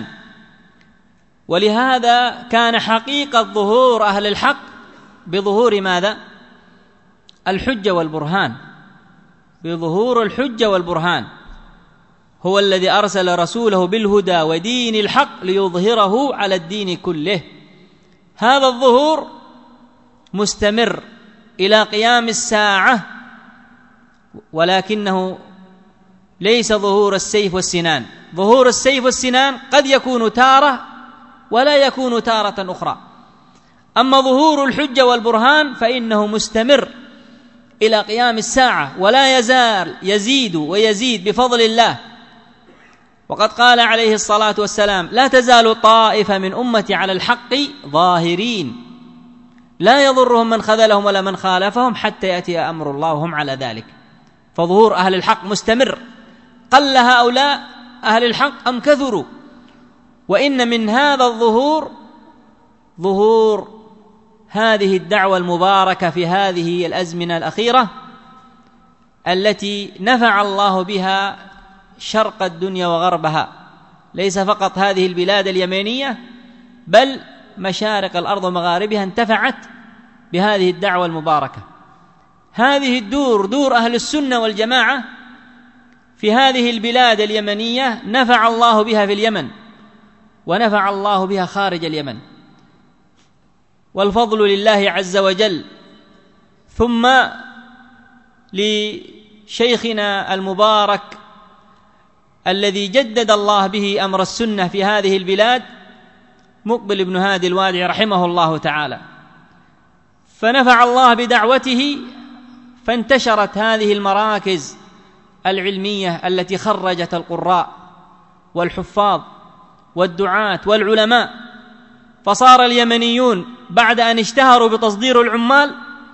ولهذا كان حقيقة ظهور أهل الحق بظهور ماذا؟ الحجة والبرهان، بظهور الحجة والبرهان. هو الذي أرسل رسوله بالهدى ودين الحق ليظهره على الدين كله. هذا الظهور مستمر إلى قيام الساعة، ولكنه ليس ظهور السيف والسنان. ظهور السيف والسنان قد يكون تارة ولا يكون تارة أخرى، أما ظهور الحجة والبرهان فإنه مستمر إلى قيام الساعة، ولا يزال يزيد ويزيد بفضل الله. وقد قال عليه الصلاة والسلام: لا تزال طائفة من أمتي على الحق ظاهرين لا يضرهم من خذلهم ولا من خالفهم حتى يأتي أمر الله وهم على ذلك. فظهور أهل الحق مستمر، قل هؤلاء أهل الحق أم كثروا. وإن من هذا الظهور ظهور هذه الدعوة المباركة في هذه الأزمنة الأخيرة التي نفع الله بها شرق الدنيا وغربها، ليس فقط هذه البلاد اليمنية بل مشارق الأرض ومغاربها انتفعت بهذه الدعوة المباركة. هذه الدور، دور أهل السنة والجماعة في هذه البلاد اليمنية، نفع الله بها في اليمن ونفع الله بها خارج اليمن، والفضل لله عز وجل. ثم لشيخنا المبارك الذي جدد الله به أمر السنة في هذه البلاد، مقبل بن هادي الوادعي رحمه الله تعالى، فنفع الله بدعوته، فانتشرت هذه المراكز العلمية التي خرجت القراء والحفاظ والدعاة والعلماء. فصار اليمنيون بعد أن اشتهروا بتصدير العمال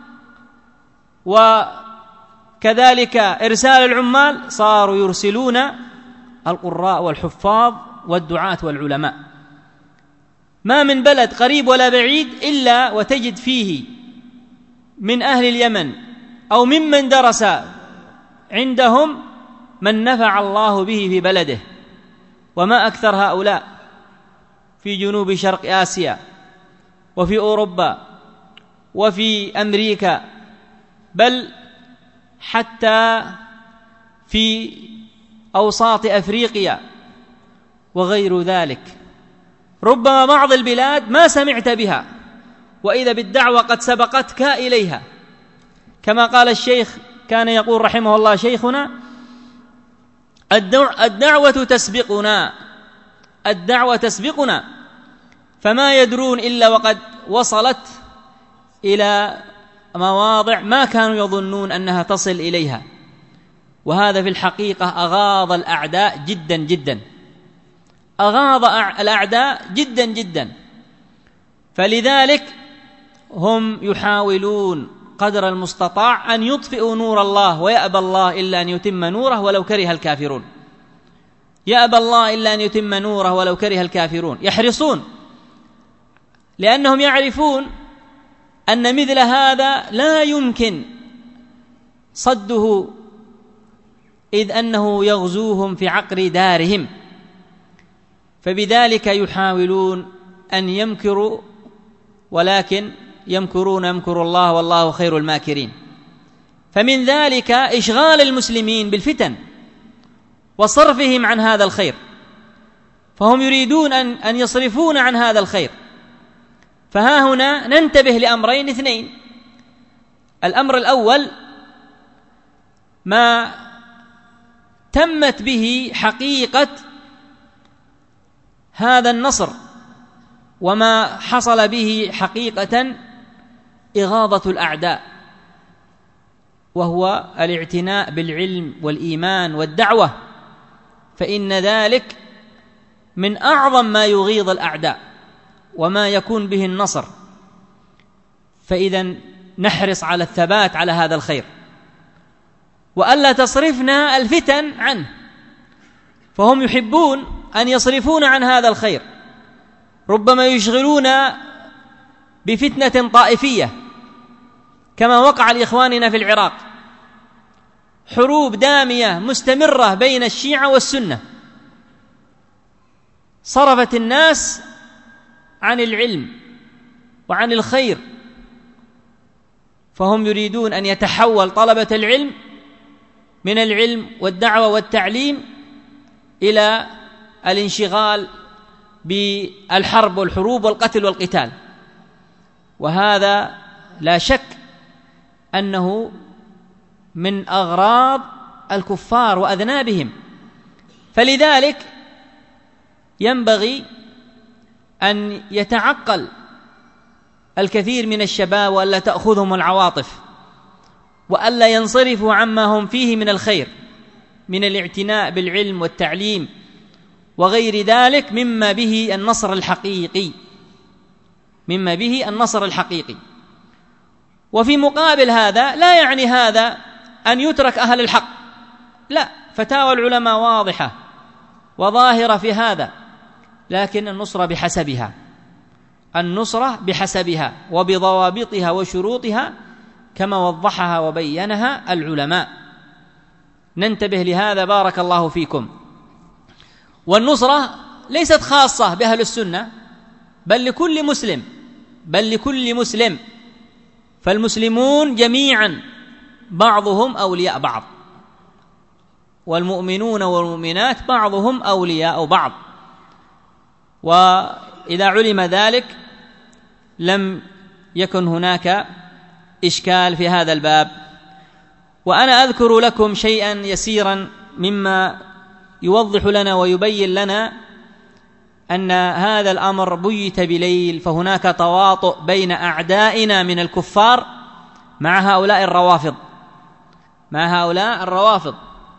وكذلك إرسال العمال، صاروا يرسلون القراء والحفاظ والدعاة والعلماء. ما من بلد قريب ولا بعيد إلا وتجد فيه من أهل اليمن أو ممن درس عندهم من نفع الله به في بلده. وما أكثر هؤلاء في جنوب شرق آسيا وفي أوروبا وفي أمريكا، بل حتى في أوساط أفريقيا وغير ذلك. ربما بعض البلاد ما سمعت بها، وإذا بالدعوة قد سبقتك إليها، كما قال الشيخ، كان يقول رحمه الله شيخنا: الدعوة تسبقنا، الدعوة تسبقنا، فما يدرون إلا وقد وصلت إلى مواضع ما كانوا يظنون أنها تصل إليها. وهذا في الحقيقة أغاظ الأعداء جدا جدا، أغاظ الأعداء جدا جدا. فلذلك هم يحاولون قدر المستطاع أن يطفئوا نور الله، ويأبى الله إلا أن يتم نوره ولو كره الكافرون. يأبى الله إلا أن يتم نوره ولو كره الكافرون. يحرصون، لأنهم يعرفون أن مثل هذا لا يمكن صده، إذ أنه يغزوهم في عقر دارهم. فبذلك يحاولون أن يمكروا، ولكن يمكرون يمكر الله والله خير الماكرين. فمن ذلك إشغال المسلمين بالفتن وصرفهم عن هذا الخير، فهم يريدون أن يصرفون عن هذا الخير. فها هنا ننتبه لأمرين اثنين: الأمر الأول ما تمت به حقيقة هذا النصر، وما حصل به حقيقة إغاظة الأعداء، وهو الاعتناء بالعلم والإيمان والدعوة، فإن ذلك من أعظم ما يغيظ الأعداء وما يكون به النصر. فإذا نحرص على الثبات على هذا الخير، وألا تصرفنا الفتن عنه، فهم يحبون أن يصرفون عن هذا الخير. ربما يشغلون بفتنة طائفية كما وقع لإخواننا في العراق، حروب دامية مستمرة بين الشيعة والسنة، صرفت الناس عن العلم وعن الخير، فهم يريدون أن يتحول طلبة العلم من العلم والدعوة والتعليم إلى الانشغال بالحرب والحروب والقتل والقتال، وهذا لا شك أنه من أغراض الكفار وأذنابهم. فلذلك ينبغي أن يتعقل الكثير من الشباب وألا تأخذهم العواطف، وألا ينصرفوا عما هم فيه من الخير من الاعتناء بالعلم والتعليم وغير ذلك مما به النصر الحقيقي. وفي مقابل هذا لا يعني هذا أن يترك أهل الحق، لا، فتاوى العلماء واضحة وظاهرة في هذا، لكن النصرة بحسبها وبضوابطها وشروطها كما وضحها وبينها العلماء. ننتبه لهذا بارك الله فيكم. والنصرة ليست خاصة بأهل السنة، بل لكل مسلم، فالمسلمون جميعا بعضهم أولياء بعض، والمؤمنون والمؤمنات بعضهم أولياء بعض. وإذا علم ذلك لم يكن هناك إشكال في هذا الباب. وأنا أذكر لكم شيئا يسيرا مما يوضح لنا ويبين لنا أن هذا الأمر بيت بليل، فهناك تواطؤ بين أعدائنا من الكفار مع هؤلاء الروافض.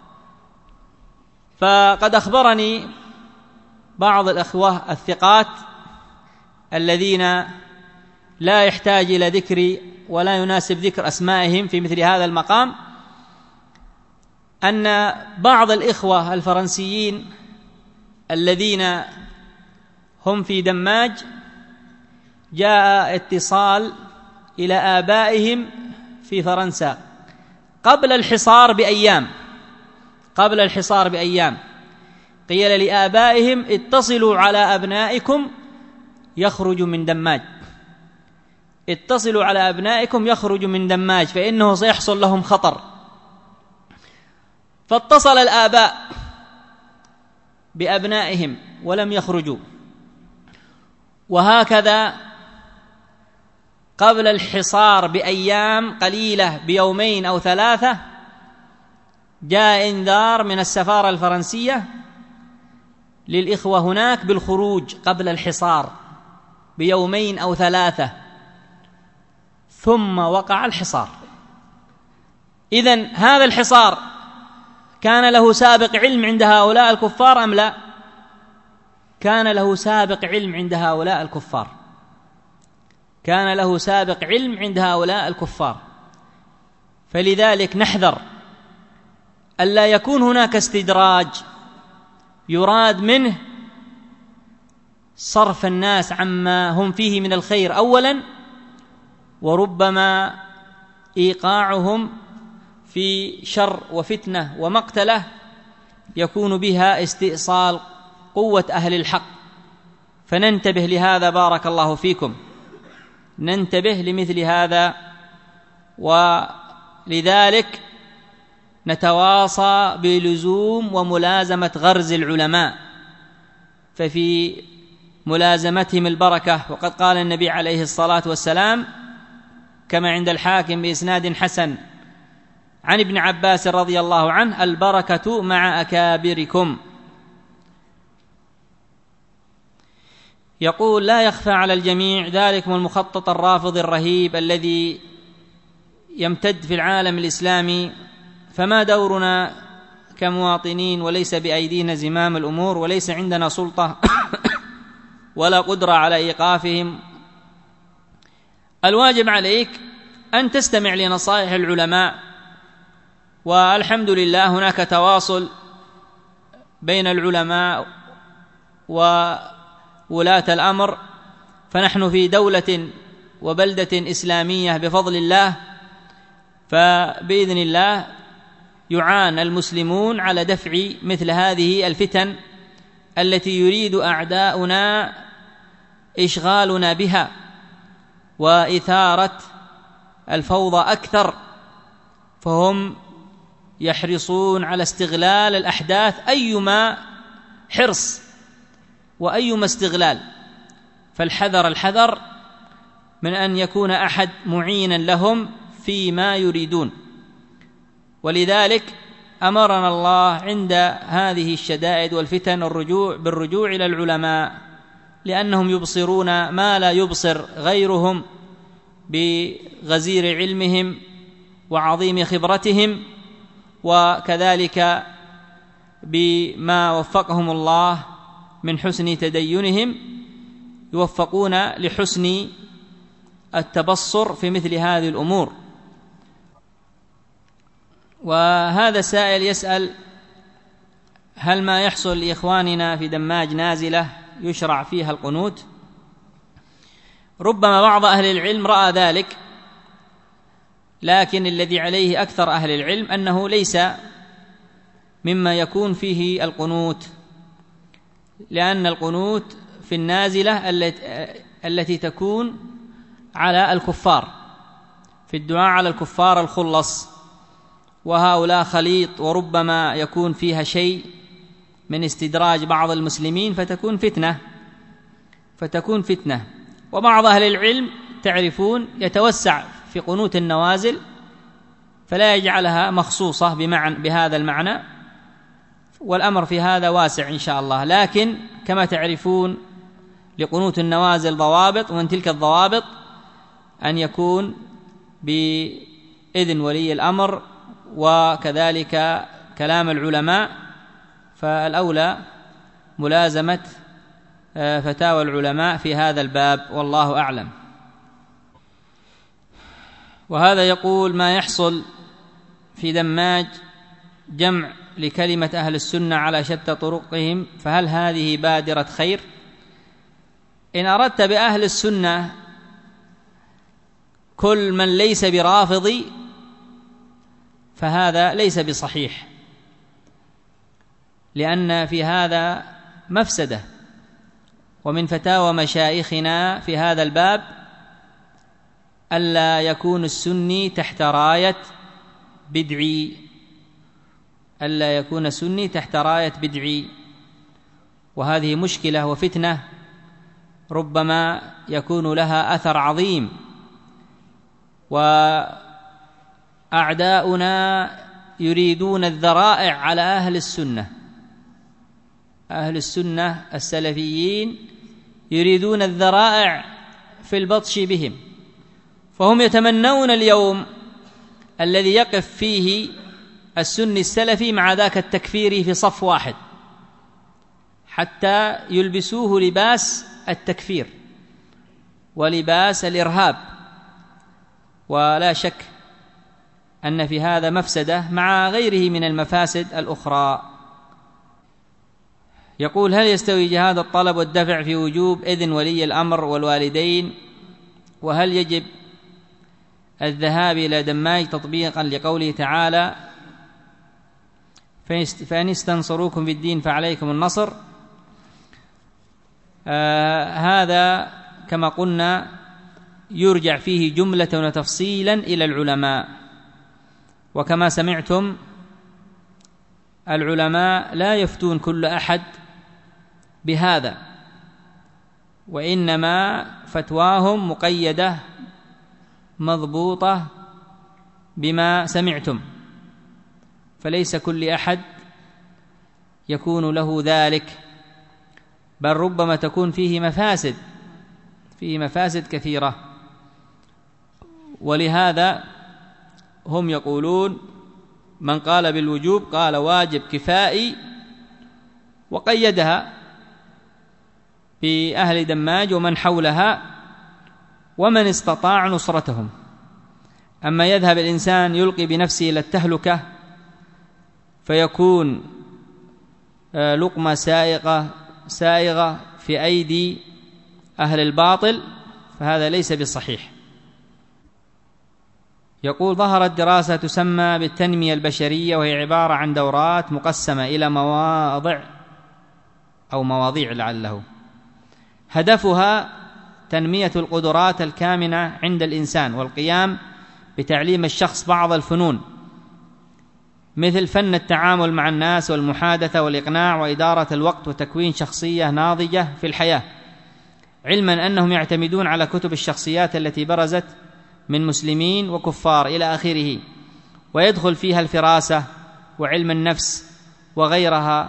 فقد أخبرني بعض الأخوة الثقات الذين لا يحتاج إلى ذكر ولا يناسب ذكر أسمائهم في مثل هذا المقام، أن بعض الإخوة الفرنسيين الذين هم في دماج جاء اتصال إلى آبائهم في فرنسا قبل الحصار بأيام، قيل لآبائهم اتصلوا على أبنائكم يخرجوا من دماج فإنه سيحصل لهم خطر. فاتصل الآباء بأبنائهم ولم يخرجوا، وهكذا قبل الحصار بأيام قليلة بيومين أو 3 جاء إنذار من السفارة الفرنسية للإخوة هناك بالخروج قبل الحصار بيومين أو 3، ثم وقع الحصار. إذن هذا الحصار كان له سابق علم عند هؤلاء الكفار أم لا؟ كان له سابق علم عند هؤلاء الكفار. فلذلك نحذر ألا يكون هناك استدراج يراد منه صرف الناس عما هم فيه من الخير أولا، وربما إيقاعهم في شر وفتنة ومقتلة يكون بها استئصال قوة أهل الحق. فننتبه لهذا بارك الله فيكم، ننتبه لمثل هذا. ولذلك نتواصى بلزوم وملازمة غرز العلماء، ففي ملازمتهم البركة. وقد قال النبي عليه الصلاة والسلام كما عند الحاكم بإسناد حسن عن ابن عباس رضي الله عنه: البركة مع أكابركم. يقول: لا يخفى على الجميع ذلكم المخطط الرافض الرهيب الذي يمتد في العالم الإسلامي، فما دورنا كمواطنين وليس بأيدينا زمام الأمور وليس عندنا سلطة ولا قدرة على إيقافهم. الواجب عليك أن تستمع لنصائح العلماء، والحمد لله هناك تواصل بين العلماء وولاة الأمر، فنحن في دولة وبلدة إسلامية بفضل الله، فبإذن الله يعان المسلمون على دفع مثل هذه الفتن التي يريد أعداؤنا إشغالنا بها وإثارة الفوضى أكثر، فهم يحرصون على استغلال الأحداث أيما حرص وأيما استغلال، فالحذر الحذر من أن يكون أحد معينا لهم فيما يريدون. ولذلك أمرنا الله عند هذه الشدائد والفتن بالرجوع إلى العلماء، لأنهم يبصرون ما لا يبصر غيرهم بغزير علمهم وعظيم خبرتهم، وكذلك بما وفقهم الله من حسن تدينهم يوفقون لحسن التبصر في مثل هذه الأمور. وهذا سائل يسأل: هل ما يحصل لإخواننا في دماج نازلة يشرع فيها القنوت؟ ربما بعض أهل العلم رأى ذلك، لكن الذي عليه أكثر أهل العلم أنه ليس مما يكون فيه القنوت، لأن القنوت في النازلة التي تكون على الكفار، في الدعاء على الكفار الخلص، وهؤلاء خليط، وربما يكون فيها شيء من استدراج بعض المسلمين فتكون فتنة. وبعض أهل العلم تعرفون يتوسع في قنوت النوازل فلا يجعلها مخصوصة بهذا المعنى، والأمر في هذا واسع إن شاء الله. لكن كما تعرفون لقنوت النوازل ضوابط، ومن تلك الضوابط أن يكون بإذن ولي الأمر وكذلك كلام العلماء، فالأولى ملازمة فتاوى العلماء في هذا الباب، والله أعلم. وهذا يقول: ما يحصل في دماج جمع لكلمة أهل السنة على شتى طرقهم، فهل هذه بادرة خير؟ إن أردت بأهل السنة كل من ليس برافضي فهذا ليس بصحيح، لأن في هذا مفسدة. ومن فتاوى مشايخنا في هذا الباب ألا يكون السني تحت راية بدعي، ألا يكون سني تحت راية بدعي، وهذه مشكلة وفتنة ربما يكون لها أثر عظيم. وأعداؤنا يريدون الذرائع على أهل السنة، أهل السنة السلفيين يريدون الذرائع في البطش بهم، فهم يتمنون اليوم الذي يقف فيه السني السلفي مع ذاك التكفيري في صف واحد، حتى يلبسوه لباس التكفير ولباس الإرهاب. ولا شك أن في هذا مفسدة مع غيره من المفاسد الأخرى. يقول: هل يستوي جهاد الطلب والدفع في وجوب إذن ولي الأمر والوالدين؟ وهل يجب الذهاب إلى دماج تطبيقا لقوله تعالى: فإن استنصروكم في الدين فعليكم النصر؟ هذا كما قلنا يرجع فيه جملة وتفصيلا إلى العلماء، وكما سمعتم العلماء لا يفتون كل أحد بهذا، وإنما فتواهم مقيدة مضبوطة بما سمعتم، فليس كل أحد يكون له ذلك، بل ربما تكون فيه مفاسد كثيرة. ولهذا هم يقولون: من قال بالوجوب قال واجب كفائي، وقيدها بأهل دماج ومن حولها ومن استطاع نصرتهم. أما يذهب الإنسان يلقي بنفسه إلى التهلكة فيكون لقمة سائغة في أيدي أهل الباطل، فهذا ليس بصحيح. يقول: ظهرت دراسة تسمى بالتنمية البشرية، وهي عبارة عن دورات مقسمة إلى مواضيع لعله، هدفها تنمية القدرات الكامنة عند الإنسان والقيام بتعليم الشخص بعض الفنون، مثل فن التعامل مع الناس والمحادثة والإقناع وإدارة الوقت وتكوين شخصية ناضجة في الحياة، علما أنهم يعتمدون على كتب الشخصيات التي برزت من مسلمين وكفار إلى آخره، ويدخل فيها الفراسة وعلم النفس وغيرها.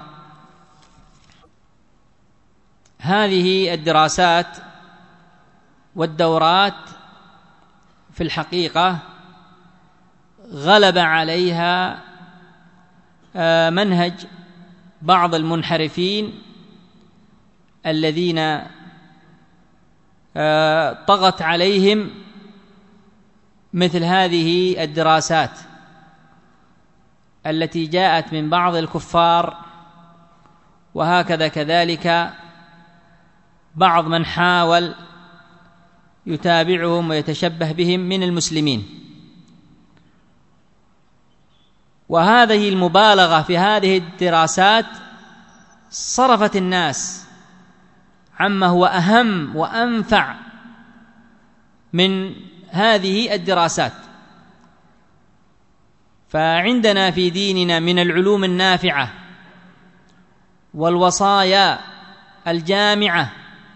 هذه الدراسات والدورات في الحقيقة غلب عليها منهج بعض المنحرفين الذين طغت عليهم مثل هذه الدراسات التي جاءت من بعض الكفار، وهكذا كذلك بعض من حاول يتابعهم ويتشبه بهم من المسلمين. وهذه المبالغة في هذه الدراسات صرفت الناس عما هو أهم وأنفع من هذه الدراسات. فعندنا في ديننا من العلوم النافعة والوصايا الجامعة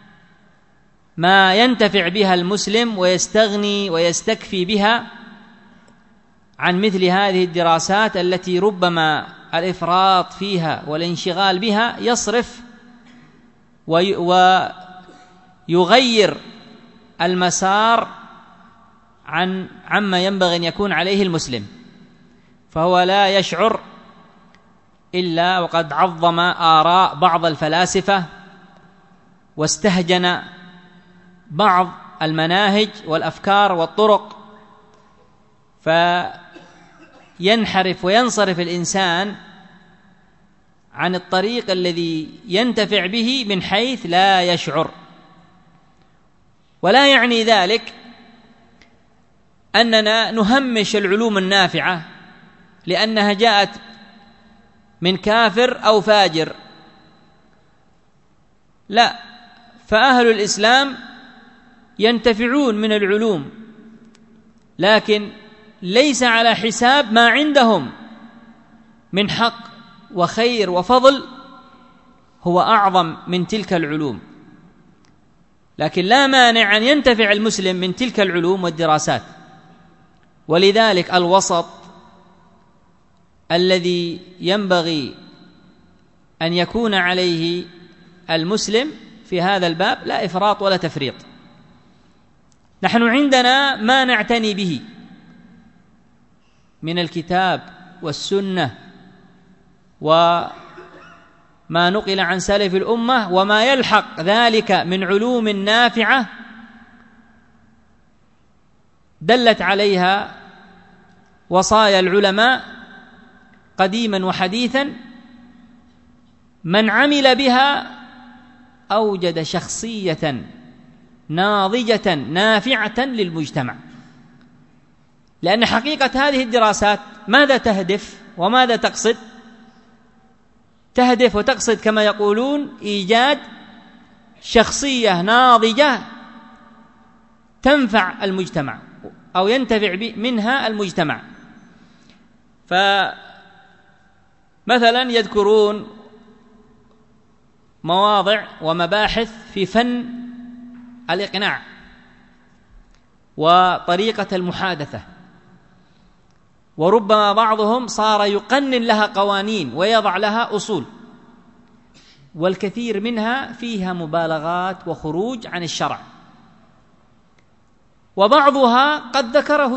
ما ينتفع بها المسلم ويستغني ويستكفي بها عن مثل هذه الدراسات التي ربما الإفراط فيها والانشغال بها يصرف ويغير المسار عما ينبغي أن يكون عليه المسلم، فهو لا يشعر إلا وقد عظم آراء بعض الفلاسفة واستهجن بعض المناهج والأفكار والطرق، فينحرف وينصرف الإنسان عن الطريق الذي ينتفع به من حيث لا يشعر. ولا يعني ذلك أننا نهمش العلوم النافعة لأنها جاءت من كافر أو فاجر، لا، فأهل الإسلام ينتفعون من العلوم، لكن ليس على حساب ما عندهم من حق وخير وفضل هو أعظم من تلك العلوم، لكن لا مانع أن ينتفع المسلم من تلك العلوم والدراسات. ولذلك الوسط الذي ينبغي أن يكون عليه المسلم في هذا الباب لا إفراط ولا تفريط. نحن عندنا ما نعتني به من الكتاب والسنة وما نقل عن سلف الأمة وما يلحق ذلك من علوم نافعة دلت عليها وصايا العلماء قديما وحديثا، من عمل بها أوجد شخصية ناضجة نافعة للمجتمع. لأن حقيقة هذه الدراسات ماذا تهدف وماذا تقصد؟ تهدف وتقصد كما يقولون إيجاد شخصية ناضجة تنفع المجتمع أو ينتفع منها المجتمع. فمثلا يذكرون مواضع ومباحث في فن الإقناع وطريقة المحادثة، وربما بعضهم صار يقنن لها قوانين ويضع لها أصول، والكثير منها فيها مبالغات وخروج عن الشرع، وبعضها قد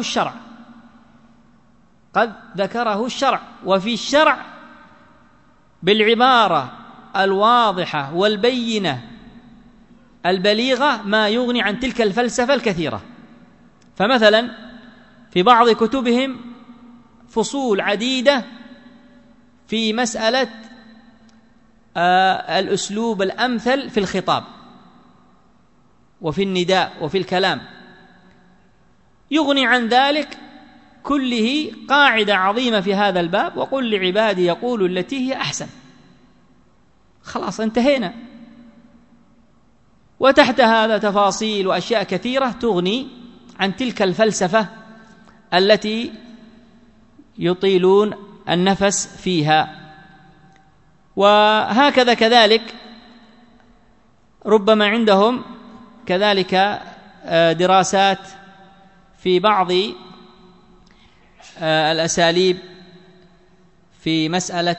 ذكره الشرع وفي الشرع بالعبارة الواضحة والبينة البليغة ما يغني عن تلك الفلسفة الكثيرة. فمثلا في بعض كتبهم فصول عديدة في مسألة الأسلوب الأمثل في الخطاب وفي النداء وفي الكلام، يغني عن ذلك كله قاعدة عظيمة في هذا الباب: وقل لعبادي يقولوا التي هي أحسن. خلاص انتهينا. وتحت هذا تفاصيل وأشياء كثيرة تغني عن تلك الفلسفة التي يطيلون النفس فيها. وهكذا كذلك ربما عندهم كذلك دراسات في بعض الأساليب في مسألة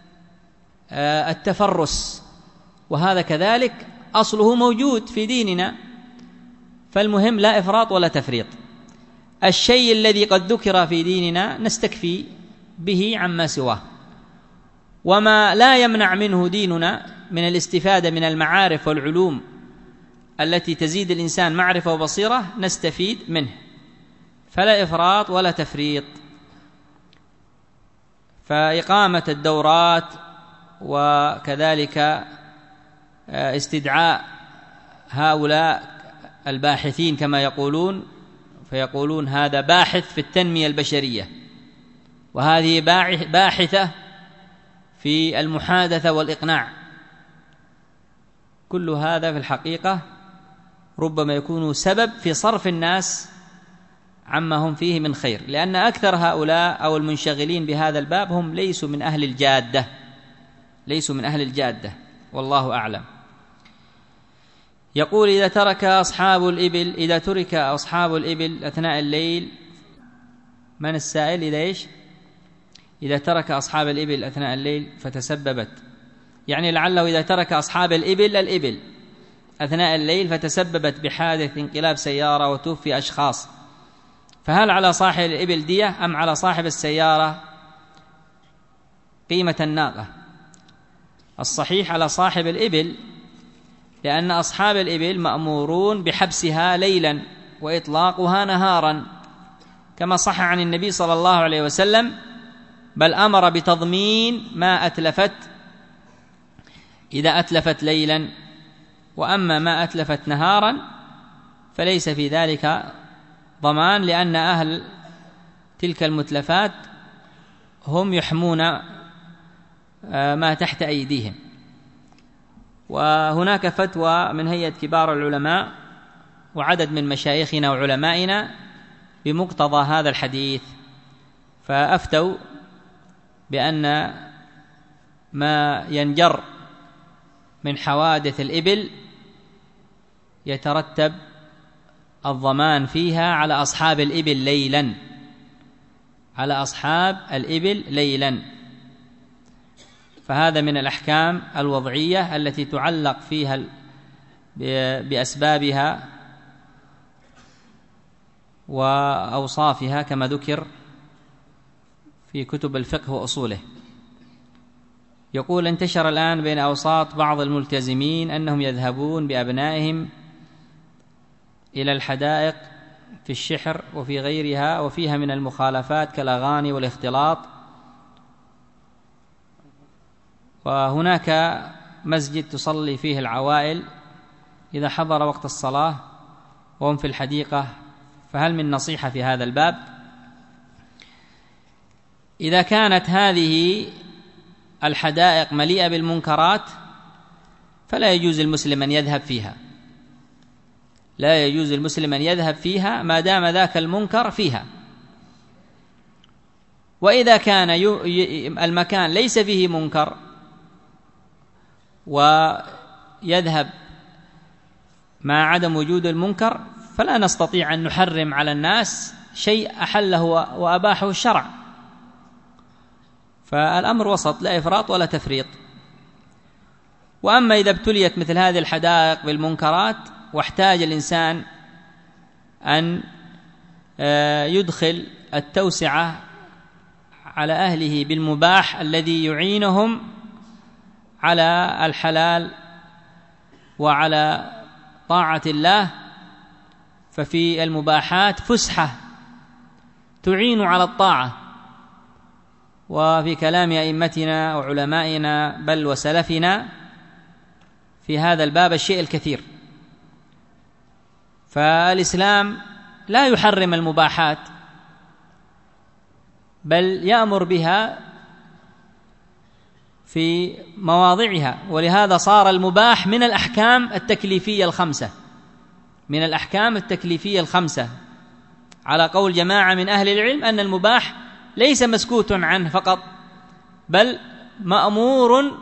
التفرس، وهذا كذلك أصله موجود في ديننا. فالمهم لا إفراط ولا تفريط. الشيء الذي قد ذكر في ديننا نستكفي به عما سواه، وما لا يمنع منه ديننا من الاستفادة من المعارف والعلوم التي تزيد الإنسان معرفة وبصيرة نستفيد منه. فلا إفراط ولا تفريط. فإقامة الدورات وكذلك استدعاء هؤلاء الباحثين كما يقولون، فيقولون هذا باحث في التنمية البشرية، وهذه باحثة في المحادثة والإقناع. كل هذا في الحقيقة ربما يكون سبب في صرف الناس عما هم فيه من خير، لأن أكثر هؤلاء أو المنشغلين بهذا الباب هم ليسوا من أهل الجادة، ليسوا من أهل الجادة، والله أعلم. يقول: إذا ترك أصحاب الإبل أثناء الليل. من السائل؟ إذا ترك أصحاب الإبل أثناء الليل فتسببت، يعني لعله إذا ترك أصحاب الإبل أثناء الليل فتسببت بحادث انقلاب سيارة وتوفي أشخاص، فهل على صاحب الإبل دية أم على صاحب السيارة قيمة الناقة؟ الصحيح على صاحب الإبل، لأن أصحاب الإبل مأمورون بحبسها ليلا وإطلاقها نهارا، كما صح عن النبي صلى الله عليه وسلم، بل أمر بتضمين ما أتلفت إذا أتلفت ليلا، وأما ما أتلفت نهارا فليس في ذلك ضمان، لأن أهل تلك المتلفات هم يحمون ما تحت أيديهم. وهناك فتوى من هيئة كبار العلماء وعدد من مشايخنا وعلمائنا بمقتضى هذا الحديث، فأفتوا بأن ما ينجر من حوادث الإبل يترتب الضمان فيها على أصحاب الإبل ليلا، على أصحاب الإبل ليلا. فهذا من الأحكام الوضعية التي تعلق فيها بأسبابها وأوصافها كما ذكر في كتب الفقه وأصوله. يقول: انتشر الآن بين أوساط بعض الملتزمين أنهم يذهبون بأبنائهم إلى الحدائق في الشحر وفي غيرها، وفيها من المخالفات كالأغاني والاختلاط. وهناك مسجد تصلي فيه العوائل إذا حضر وقت الصلاة وهم في الحديقة، فهل من نصيحة في هذا الباب؟ إذا كانت هذه الحدائق مليئة بالمنكرات فلا يجوز المسلم أن يذهب فيها، لا يجوز المسلم أن يذهب فيها ما دام ذاك المنكر فيها. وإذا كان المكان ليس فيه منكر ويذهب مع عدم وجود المنكر، فلا نستطيع أن نحرم على الناس شيء أحله وأباحه الشرع. فالأمر وسط، لا إفراط ولا تفريط. وأما إذا ابتليت مثل هذه الحدائق بالمنكرات واحتاج الإنسان أن يدخل التوسعة على أهله بالمباح الذي يعينهم على الحلال وعلى طاعة الله، ففي المباحات فسحة تعين على الطاعة. وفي كلام أئمتنا وعلمائنا بل وسلفنا في هذا الباب الشيء الكثير. فالإسلام لا يحرم المباحات، بل يأمر بها في مواضعها. ولهذا صار المباح من الأحكام التكليفية الخمسة، من الأحكام التكليفية الخمسة، على قول جماعة من أهل العلم أن المباح ليس مسكوت عنه فقط، بل مأمور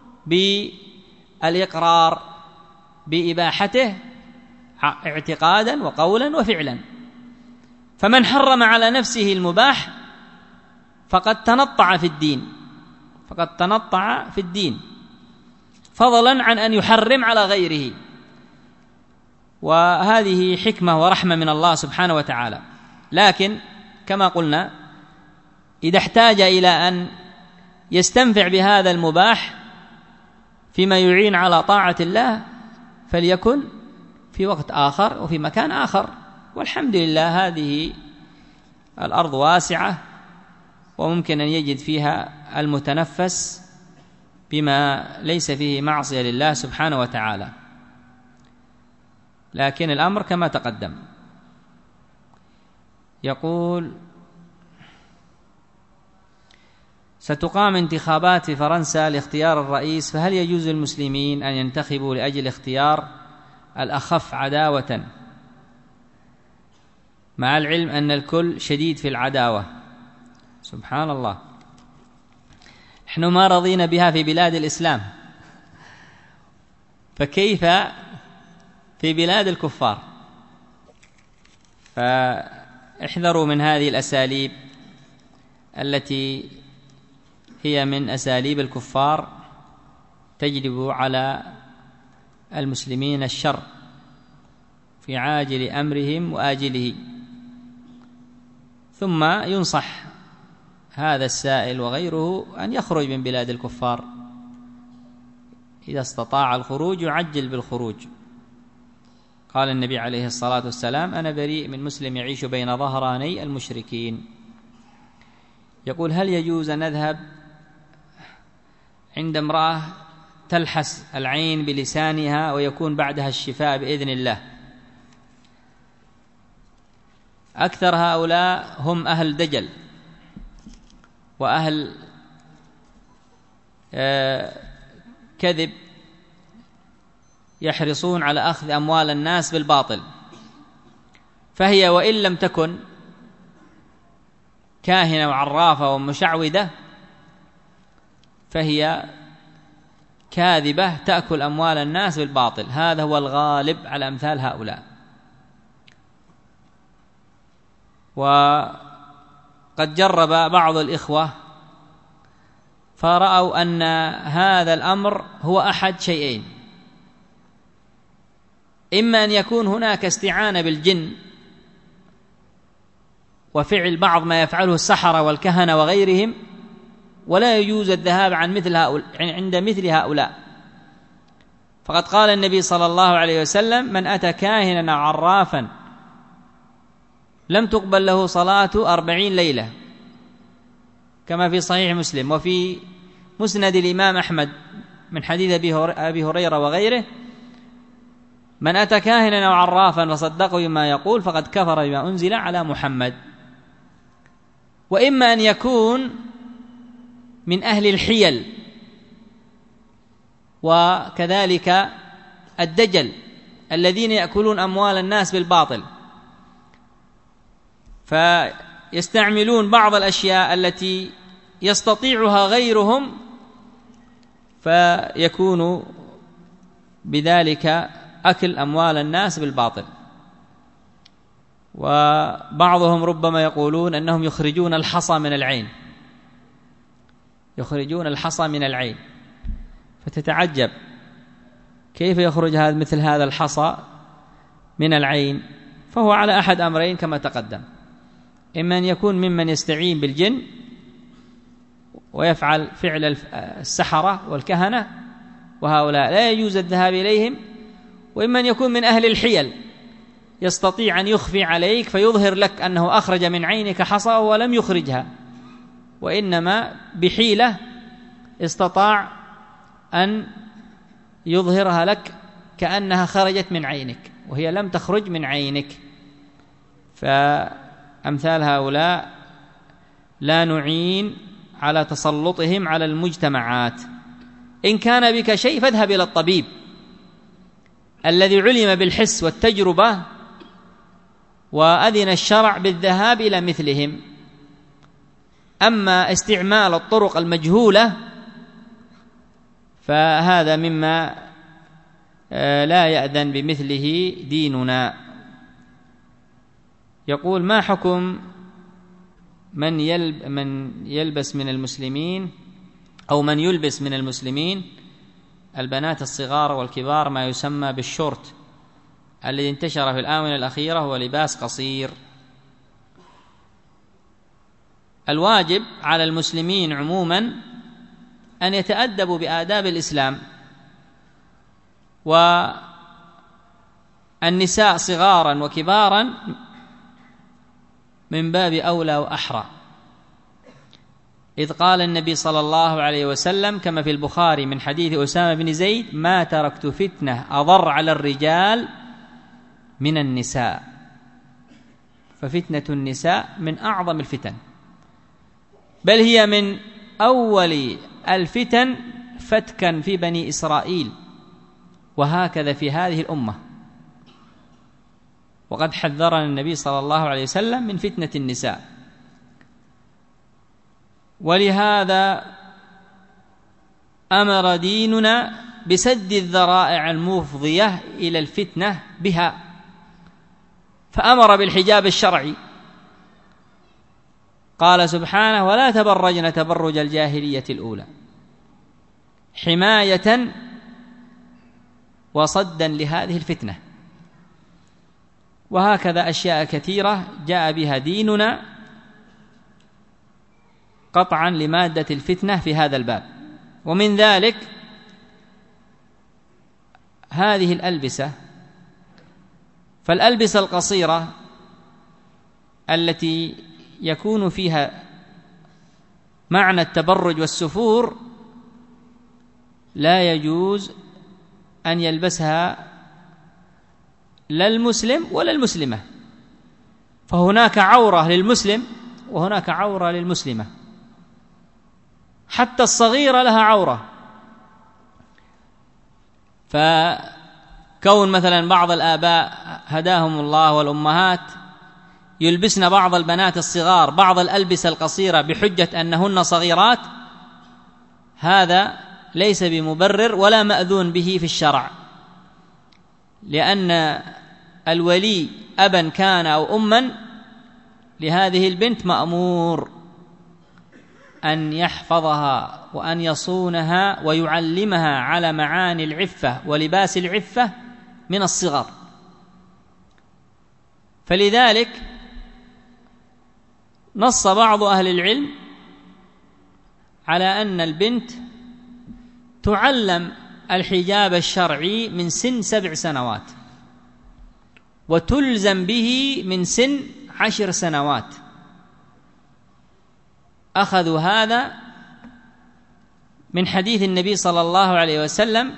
بالإقرار بإباحته اعتقادا وقولا وفعلا. فمن حرم على نفسه المباح فقد تنطع في الدين، فقد تنطع في الدين، فضلا عن أن يحرم على غيره. وهذه حكمة ورحمة من الله سبحانه وتعالى. لكن كما قلنا إذا احتاج إلى أن يستنفع بهذا المباح فيما يعين على طاعة الله فليكن في وقت آخر وفي مكان آخر. والحمد لله هذه الأرض واسعة وممكن أن يجد فيها المتنفس بما ليس فيه معصية لله سبحانه وتعالى. لكن الأمر كما تقدم. يقول: ستقام انتخابات في فرنسا لاختيار الرئيس، فهل يجوز للمسلمين أن ينتخبوا لأجل اختيار الأخف عداوة، مع العلم أن الكل شديد في العداوة؟ سبحان الله، نحن ما رضينا بها في بلاد الإسلام، فكيف في بلاد الكفار؟ فاحذروا من هذه الأساليب التي هي من أساليب الكفار تجلب على المسلمين الشر في عاجل أمرهم وآجله. ثم ينصح هذا السائل وغيره أن يخرج من بلاد الكفار، إذا استطاع الخروج يعجل بالخروج. قال النبي عليه الصلاة والسلام: أنا بريء من مسلم يعيش بين ظهراني المشركين. يقول: هل يجوز أن نذهب عند امرأة تلحس العين بلسانها ويكون بعدها الشفاء بإذن الله؟ أكثر هؤلاء هم أهل دجل وأهل كذب، يحرصون على أخذ أموال الناس بالباطل. فهي وإن لم تكن كاهنة وعرافة ومشعوذة فهي كاذبة تأكل أموال الناس بالباطل. هذا هو الغالب على أمثال هؤلاء. وقد جرب بعض الإخوة فرأوا أن هذا الأمر هو أحد شيئين: إما أن يكون هناك استعانة بالجن وفعل بعض ما يفعله السحرة والكهنة وغيرهم، ولا يجوز الذهاب عند مثل هؤلاء. فقد قال النبي صلى الله عليه وسلم: من أتى كاهنا أو عرافا لم تقبل له صلاة 40 ليلة، كما في صحيح مسلم. وفي مسند الإمام أحمد من حديث أبي هريرة وغيره: من أتى كاهنا أو عرافا فصدقه بما يقول فقد كفر بما أنزل على محمد. وإما أن يكون من أهل الحيل وكذلك الدجل الذين يأكلون أموال الناس بالباطل، فيستعملون بعض الأشياء التي يستطيعها غيرهم فيكون بذلك أكل أموال الناس بالباطل. وبعضهم ربما يقولون أنهم يخرجون الحصى من العين، يخرجون الحصى من العين، فتتعجب كيف يخرج مثل هذا الحصى من العين؟ فهو على أحد أمرين كما تقدم: إما أن يكون ممن يستعين بالجن ويفعل فعل السحرة والكهنة وهؤلاء لا يجوز الذهاب إليهم، وإما أن يكون من أهل الحيل يستطيع أن يخفي عليك فيظهر لك أنه أخرج من عينك حصى ولم يخرجها، وإنما بحيلة استطاع أن يظهرها لك كأنها خرجت من عينك وهي لم تخرج من عينك. فأمثال هؤلاء لا نعين على تسلطهم على المجتمعات. إن كان بك شيء فاذهب إلى الطبيب الذي علم بالحس والتجربة وأذن الشرع بالذهاب إلى مثلهم. أما استعمال الطرق المجهولة فهذا مما لا يأذن بمثله ديننا. يقول: ما حكم من يلبس من المسلمين أو من يلبس من المسلمين البنات الصغار والكبار ما يسمى بالشورت الذي انتشر في الآونة الأخيرة، هو لباس قصير؟ الواجب على المسلمين عموما أن يتأدبوا بآداب الإسلام، والنساء صغارا وكبارا من باب أولى وأحرى، إذ قال النبي صلى الله عليه وسلم كما في البخاري من حديث أسامة بن زيد: ما تركت فتنة أضر على الرجال من النساء. ففتنة النساء من أعظم الفتن، بل هي من أول الفتن فتكا في بني إسرائيل، وهكذا في هذه الأمة. وقد حذرنا النبي صلى الله عليه وسلم من فتنة النساء، ولهذا أمر ديننا بسد الذرائع المفضية إلى الفتنة بها، فأمر بالحجاب الشرعي. قال سبحانه: ولا تبرجن تبرج الجاهلية الأولى، حماية وصدا لهذه الفتنة. وهكذا أشياء كثيرة جاء بها ديننا قطعا لمادة الفتنة في هذا الباب. ومن ذلك هذه الألبسة، فالألبسة القصيرة التي يكون فيها معنى التبرج والسفور لا يجوز أن يلبسها لا المسلم ولا المسلمة، فهناك عورة للمسلم وهناك عورة للمسلمة، حتى الصغيرة لها عورة. فكون مثلا بعض الآباء هداهم الله والأمهات يلبسن بعض البنات الصغار بعض الألبسة القصيرة بحجة أنهن صغيرات، هذا ليس بمبرر ولا مأذون به في الشرع، لأن الولي أبا كان أو أما لهذه البنت مأمور أن يحفظها وأن يصونها ويعلمها على معاني العفة ولباس العفة من الصغر. فلذلك نص بعض أهل العلم على أن البنت تعلم الحجاب الشرعي من سن 7 سنوات، وتلزم به من سن 10 سنوات. أخذوا هذا من حديث النبي صلى الله عليه وسلم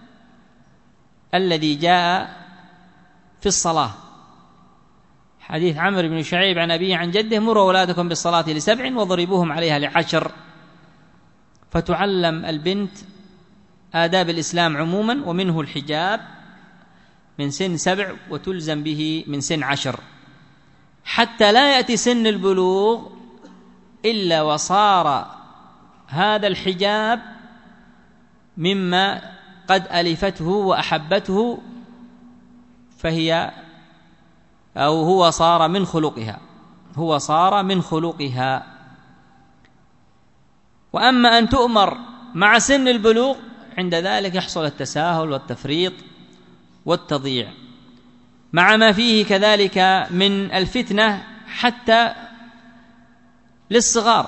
الذي جاء في الصلاة، حديث عمرو بن شعيب عن أبيه عن جده: مروا أولادكم بالصلاة ل7 واضربوهم عليها ل10. فتعلم البنت آداب الإسلام عموما، ومنه الحجاب من سن 7 وتلزم به من سن 10، حتى لا يأتي سن البلوغ إلا وصار هذا الحجاب مما قد ألفته وأحبته، فهي أو هو صار من خلقها. وأما أن تؤمر مع سن البلوغ، عند ذلك يحصل التساهل والتفريط والتضييع، مع ما فيه كذلك من الفتنة حتى للصغار.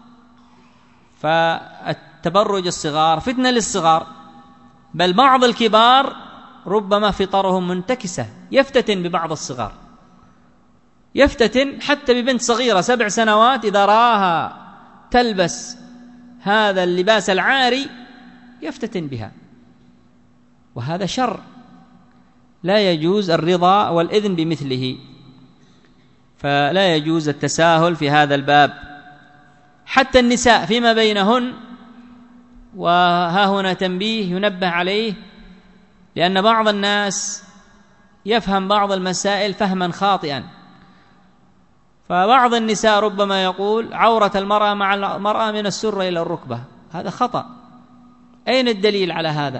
فالتبرج الصغار فتنة للصغار، بل بعض الكبار ربما فطرهم منتكسة، يفتتن ببعض الصغار، يفتتن حتى ببنت صغيرة 7 سنوات إذا رآها تلبس هذا اللباس العاري يفتتن بها، وهذا شر لا يجوز الرضا والإذن بمثله. فلا يجوز التساهل في هذا الباب. حتى النساء فيما بينهن. وها هنا تنبيه ينبه عليه، لأن بعض الناس يفهم بعض المسائل فهما خاطئا، فبعض النساء ربما يقول عورة المرأة مع المرأة من السرة إلى الركبة، هذا خطأ. أين الدليل على هذا؟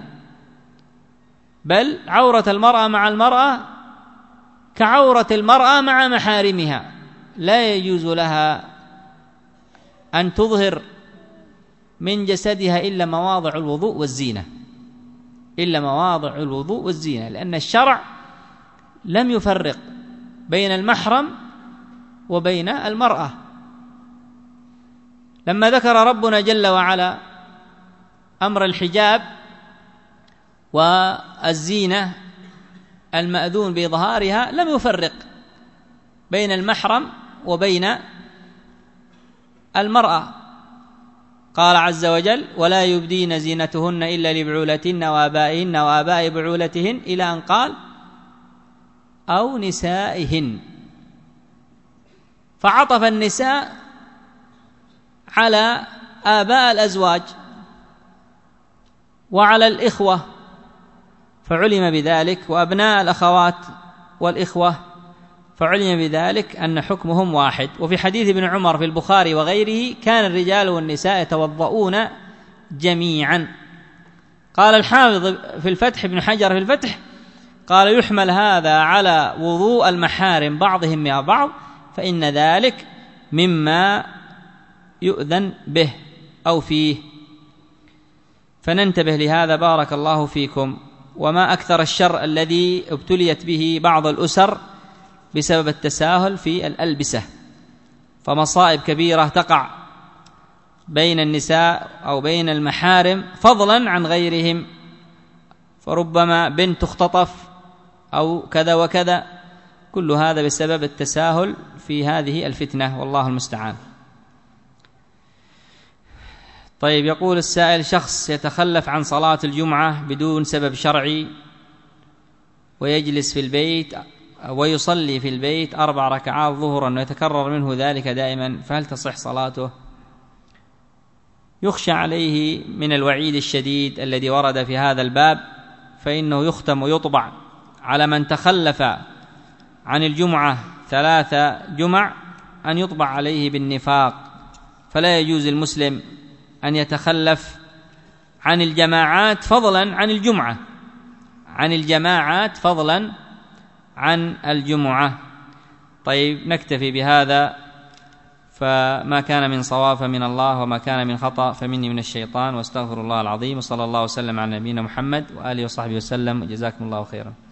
بل عورة المرأة مع المرأة كعورة المرأة مع محارمها، لا يجوز لها أن تظهر من جسدها إلا مواضع الوضوء والزينة، إلا مواضع الوضوء والزينة، لأن الشرع لم يفرق بين المحرم وبين المرأة. لما ذكر ربنا جل وعلا أمر الحجاب والزينة المأذون بإظهارها لم يفرق بين المحرم وبين المرأة. قال عز وجل: ولا يبدين زينتهن إلا لبعولتهن وآبائهن وآباء بعولتهن، إلى أن قال: أو نسائهن. فعطف النساء على آباء الأزواج وعلى الإخوة فعلم بذلك، وأبناء الأخوات والإخوة فعلم بذلك أن حكمهم واحد. وفي حديث ابن عمر في البخاري وغيره: كان الرجال والنساء يتوضؤون جميعا. قال الحافظ في الفتح ابن حجر في الفتح، قال: يحمل هذا على وضوء المحارم بعضهم مع بعض، فإن ذلك مما يؤذن به أو فيه. فننتبه لهذا بارك الله فيكم. وما أكثر الشر الذي ابتليت به بعض الأسر بسبب التساهل في الألبسة، فمصائب كبيرة تقع بين النساء أو بين المحارم فضلا عن غيرهم، فربما بنت تختطف أو كذا وكذا، كل هذا بسبب التساهل في هذه الفتنة، والله المستعان. طيب، يقول السائل: شخص يتخلف عن صلاة الجمعة بدون سبب شرعي ويجلس في البيت ويصلي في البيت 4 ركعات ظهرا ويتكرر منه ذلك دائما، فهل تصح صلاته؟ يخشى عليه من الوعيد الشديد الذي ورد في هذا الباب، فإنه يختم ويطبع على من تخلف عن الجمعة 3 جمع أن يطبع عليه بالنفاق. فلا يجوز المسلم أن يتخلف عن الجماعات فضلا عن الجمعة، عن الجماعات فضلا عن الجمعة. طيب، نكتفي بهذا، فما كان من صواب من الله، وما كان من خطأ فمني من الشيطان، واستغفر الله العظيم. وصلى الله وسلم على نبينا محمد وآله وصحبه وسلم، وجزاكم الله خيرا.